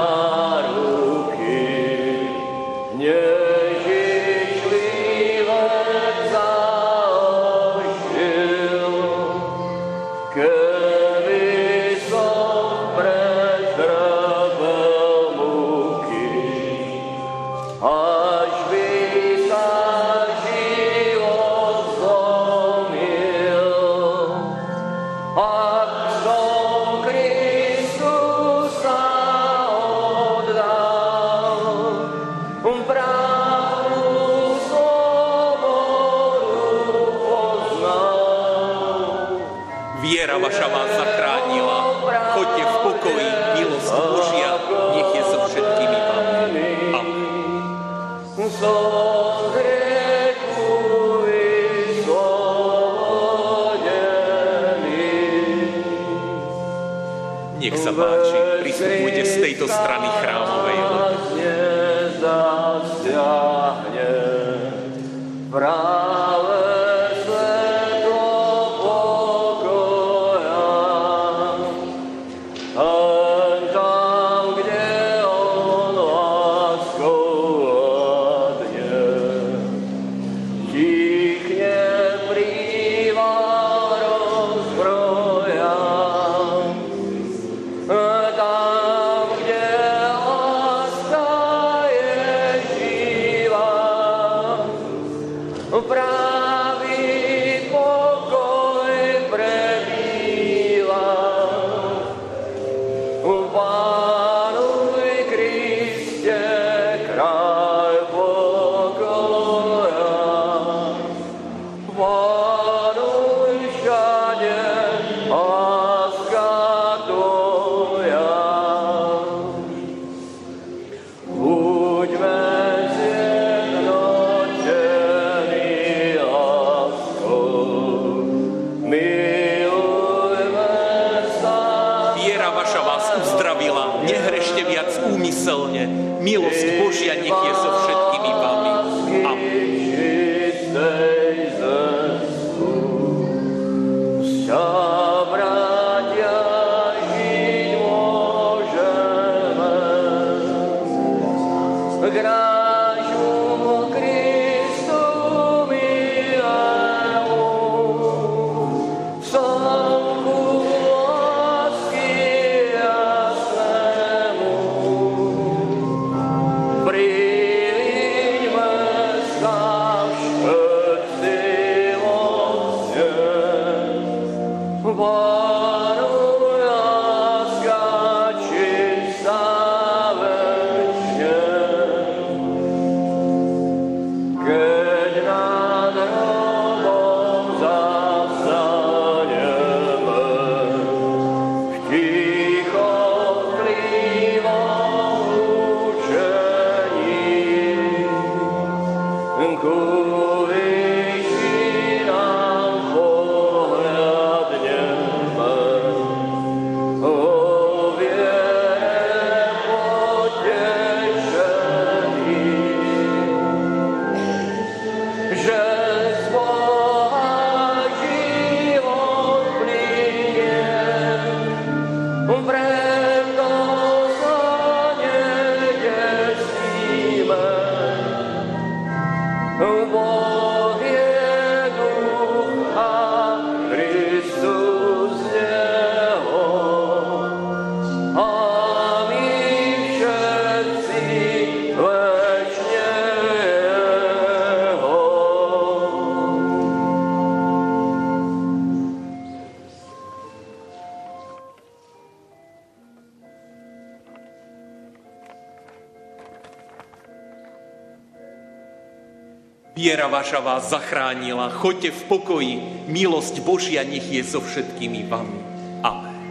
Speaker 13: Nežičlivé
Speaker 1: Viera vaša vás zachránila. Choďte v pokoji, milosť Božia, nech je so všetkými vami. Amen. Nech sa páči, pristupujte z tejto strany chrámovej lodi. Milosť Božia nech je so všetkými vami. Amen. Viera vaša vás zachránila. Choďte v pokoji. Milosť Božia nech je so všetkými vami. Amen.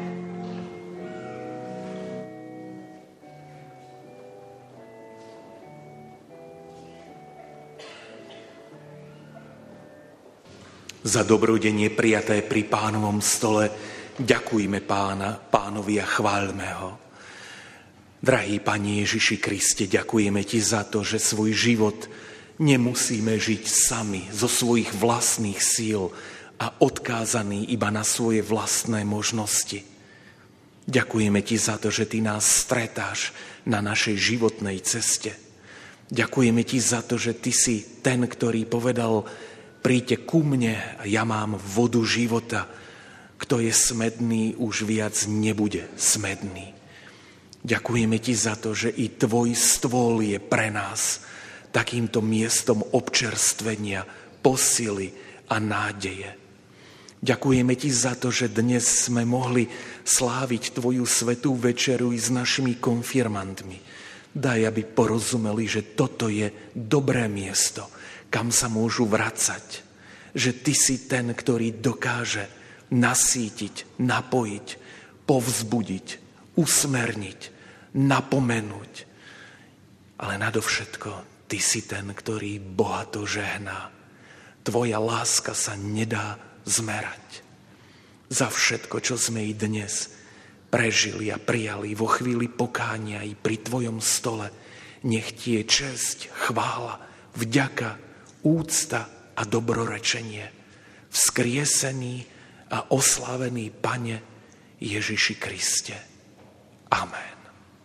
Speaker 1: Za dobrodenie prijaté pri Pánovom stole ďakujme Pánovi a chváľme ho. Drahý Pane Ježiši Kriste, ďakujeme Ti za to, že svoj život nemusíme žiť sami zo svojich vlastných síl a odkázaní iba na svoje vlastné možnosti. Ďakujeme Ti za to, že Ty nás stretáš na našej životnej ceste. Ďakujeme Ti za to, že Ty si ten, ktorý povedal: príďte ku mne a ja mám vodu života. Kto je smedný, už viac nebude smedný. Ďakujeme Ti za to, že i Tvoj stôl je pre nás takýmto miestom občerstvenia, posily a nádeje. Ďakujeme Ti za to, že dnes sme mohli sláviť Tvoju svätú večeru i s našimi konfirmantmi. Daj, aby porozumeli, že toto je dobré miesto, kam sa môžu vracať. Že Ty si ten, ktorý dokáže nasýtiť, napojiť, povzbudiť, usmerniť, napomenúť. Ale nadovšetko, ty si ten, ktorý bohato žehná. Tvoja láska sa nedá zmerať. Za všetko, čo sme i dnes prežili a prijali vo chvíli pokánia i pri tvojom stole, nech ti je česť, chvála, vďaka, úcta a dobrorečenie. Vzkriesený a oslávený Pane Ježiši Kriste. Amen.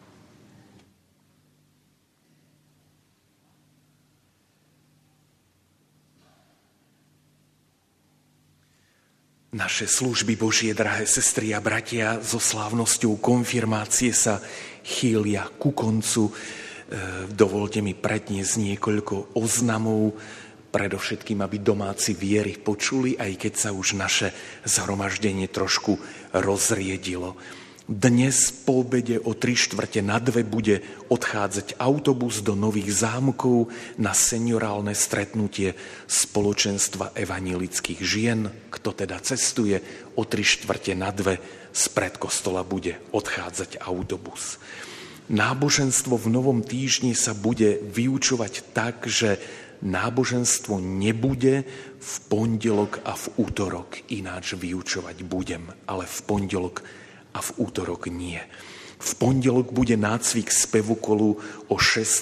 Speaker 1: Naše služby Božie, drahé sestry a bratia, so slávnosťou konfirmácie sa chýlia ku koncu. Dovolte mi predniesť niekoľko oznamov, predovšetkým, aby domáci viery počuli, aj keď sa už naše zhromaždenie trošku rozriedilo. Dnes po obede o 3:15 bude odchádzať autobus do Nových Zámkov na seniorálne stretnutie spoločenstva evanjelických žien. Kto teda cestuje, o 3:15 z predkostola bude odchádzať autobus. Náboženstvo v Novom týždni sa bude vyučovať tak, že náboženstvo nebude v pondelok a v útorok, ináč vyučovať budem, ale v pondelok a v útorok nie. V pondelok bude nácvik spevokolu o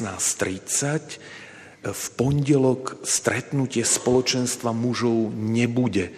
Speaker 1: 16:30. V pondelok stretnutie spoločenstva mužov nebude.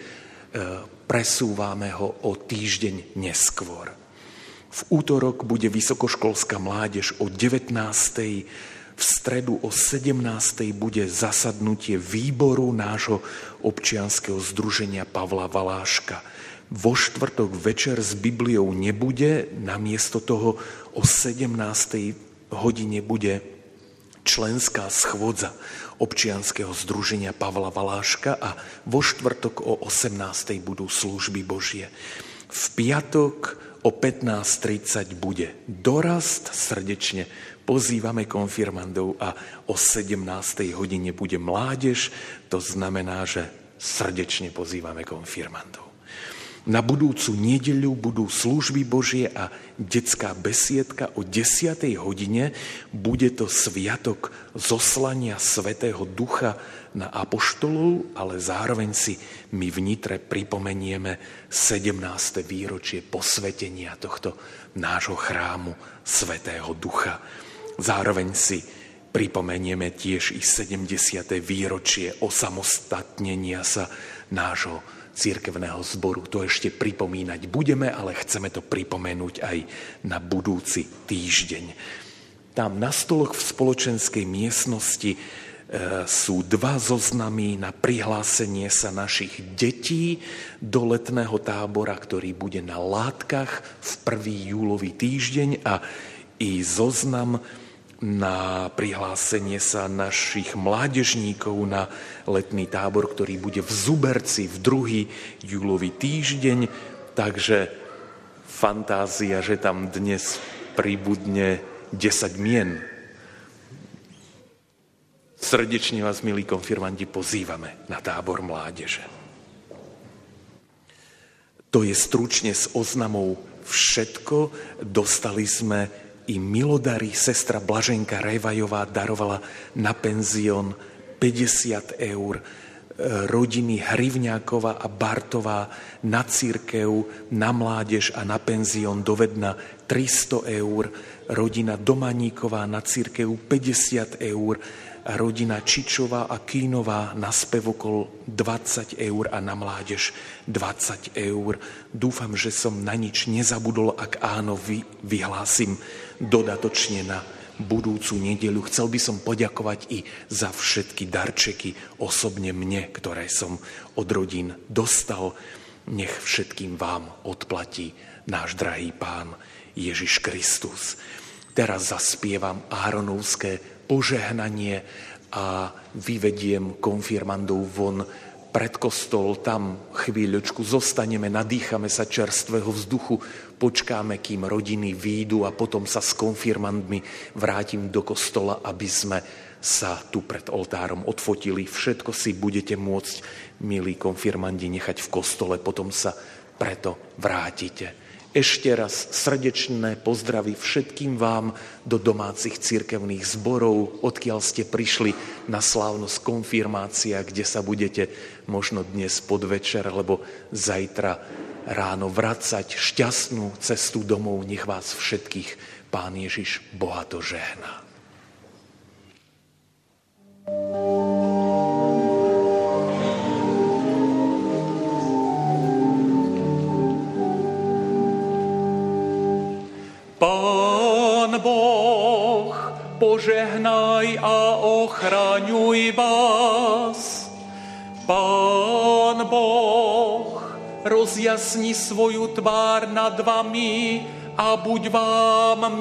Speaker 1: Presúvame ho o týždeň neskôr. V útorok bude vysokoškolská mládež o 19:00. V stredu o 17:00 bude zasadnutie výboru nášho občianskeho združenia Pavla Valáška. Vo štvrtok večer s Bibliou nebude, namiesto toho o 17:00 bude členská schôdza občianskeho združenia Pavla Valáška a vo štvrtok o 18:00 budú služby Božie. V piatok o 15:30 bude dorast, srdečne pozývame konfirmandov, a o 17:00 bude mládež, to znamená, že srdečne pozývame konfirmandov. Na budúcu nedeľu budú služby Božie a detská besiedka o 10:00. Bude to sviatok zoslania Svätého Ducha na apoštolov, ale zároveň si my v Nitre pripomenieme 17. výročie posvetenia tohto nášho chrámu Svätého Ducha. Zároveň si pripomenieme tiež i 70. výročie osamostatnenia sa nášho cirkevného zboru. To ešte pripomínať budeme, ale chceme to pripomenúť aj na budúci týždeň. Tam na stoloch v spoločenskej miestnosti sú 2 zoznamy na prihlásenie sa našich detí do letného tábora, ktorý bude na Látkach v 1. júlový týždeň, a i zoznam na prihlásenie sa našich mládežníkov na letný tábor, ktorý bude v Zuberci v 2. júlový týždeň. Takže fantázia, že tam dnes pribudne 10 mien. Srdečne vás, milí konfirmandi, pozývame na tábor mládeže. To je stručne s oznamou všetko. Dostali sme i milodary. Sestra Blaženka Rejvajová darovala na penzión 50 eur. Rodiny Hrivňáková a Bartová na cirkev, na mládež a na penzión do Vedna 300 eur. Rodina Domaníková na cirkev 50 eur. A rodina Čičová a Kínová na spevokol 20 eur a na mládež 20 eur. Dúfam, že som na nič nezabudol. Ak áno, vyhlásim dodatočne na budúcu nedeľu. Chcel by som poďakovať i za všetky darčeky osobne mne, ktoré som od rodín dostal. Nech všetkým vám odplatí náš drahý Pán Ježiš Kristus. Teraz zaspievam Áronovské požehnanie a vyvediem konfirmandov von pred kostol. Tam chvíľočku zostaneme, nadýchame sa čerstvého vzduchu, počkáme, kým rodiny výjdu, a potom sa s konfirmandmi vrátim do kostola, aby sme sa tu pred oltárom odfotili. Všetko si budete môcť, milí konfirmandi, nechať v kostole, potom sa preto vrátite. Ešte raz srdečné pozdravy všetkým vám do domácich cirkevných zborov, odkiaľ ste prišli na slávnosť konfirmácia, kde sa budete možno dnes podvečer, alebo zajtra ráno vracať šťastnú cestu domov. Nech vás všetkých Pán Ježiš bohato žehná.
Speaker 2: Pán Boh, požehnaj a ochraňuj vás. Pán Boh, rozjasni svoju tvár nad vami a buď vám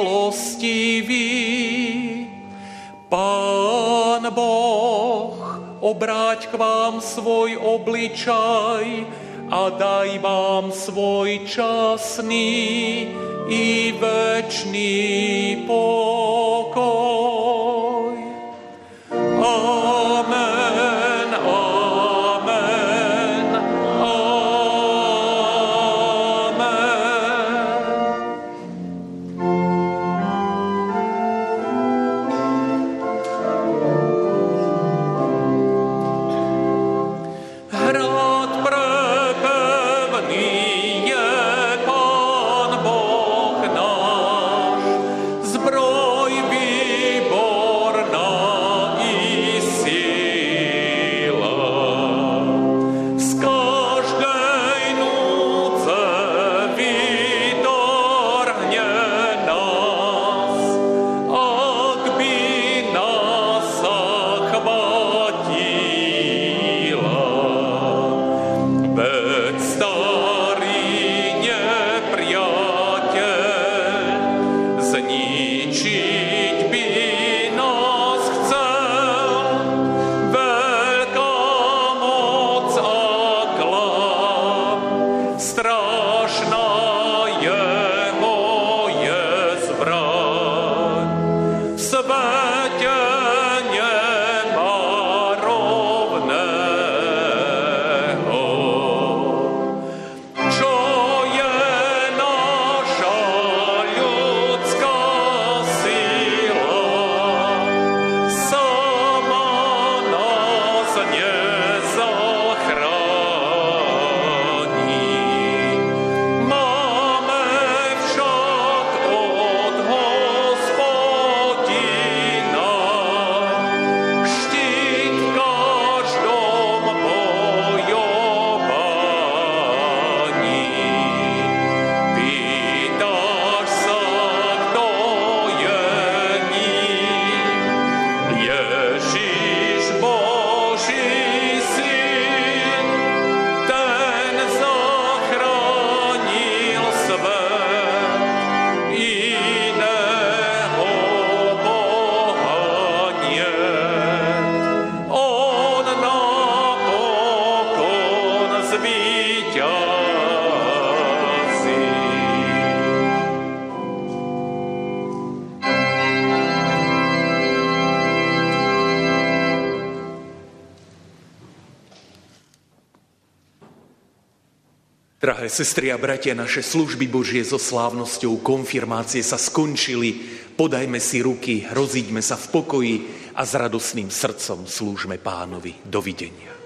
Speaker 2: milostivý. Pán Boh, obráť k vám svoj obličaj a daj vám svoj časný i večný pokoj. Amen, amen, amen. Hrad prepevný je Pán Boh náš, zbroj výborná i síla. Z každej núdze vytrhne nás, ak by nás zachvatila. Veď starý nepriateľ zničiť by nás chcel. Veľká moc a klam, strašná je moje zbraň. V svete nemá rovného. Čo je naša ľudská sila, sama nás nezachráni. Máme však od Hospodina štít v každom bojovaní. Pýtaš sa, kto je ním? Ježiš Boží syn, ten zachránil svet, iného Boha niet. On napokon zvíťazí.
Speaker 1: Drahé sestry a bratia, naše služby Božie so slávnosťou konfirmácie sa skončili. Podajme si ruky, rozíďme sa v pokoji a s radosným srdcom slúžme Pánovi. Dovidenia.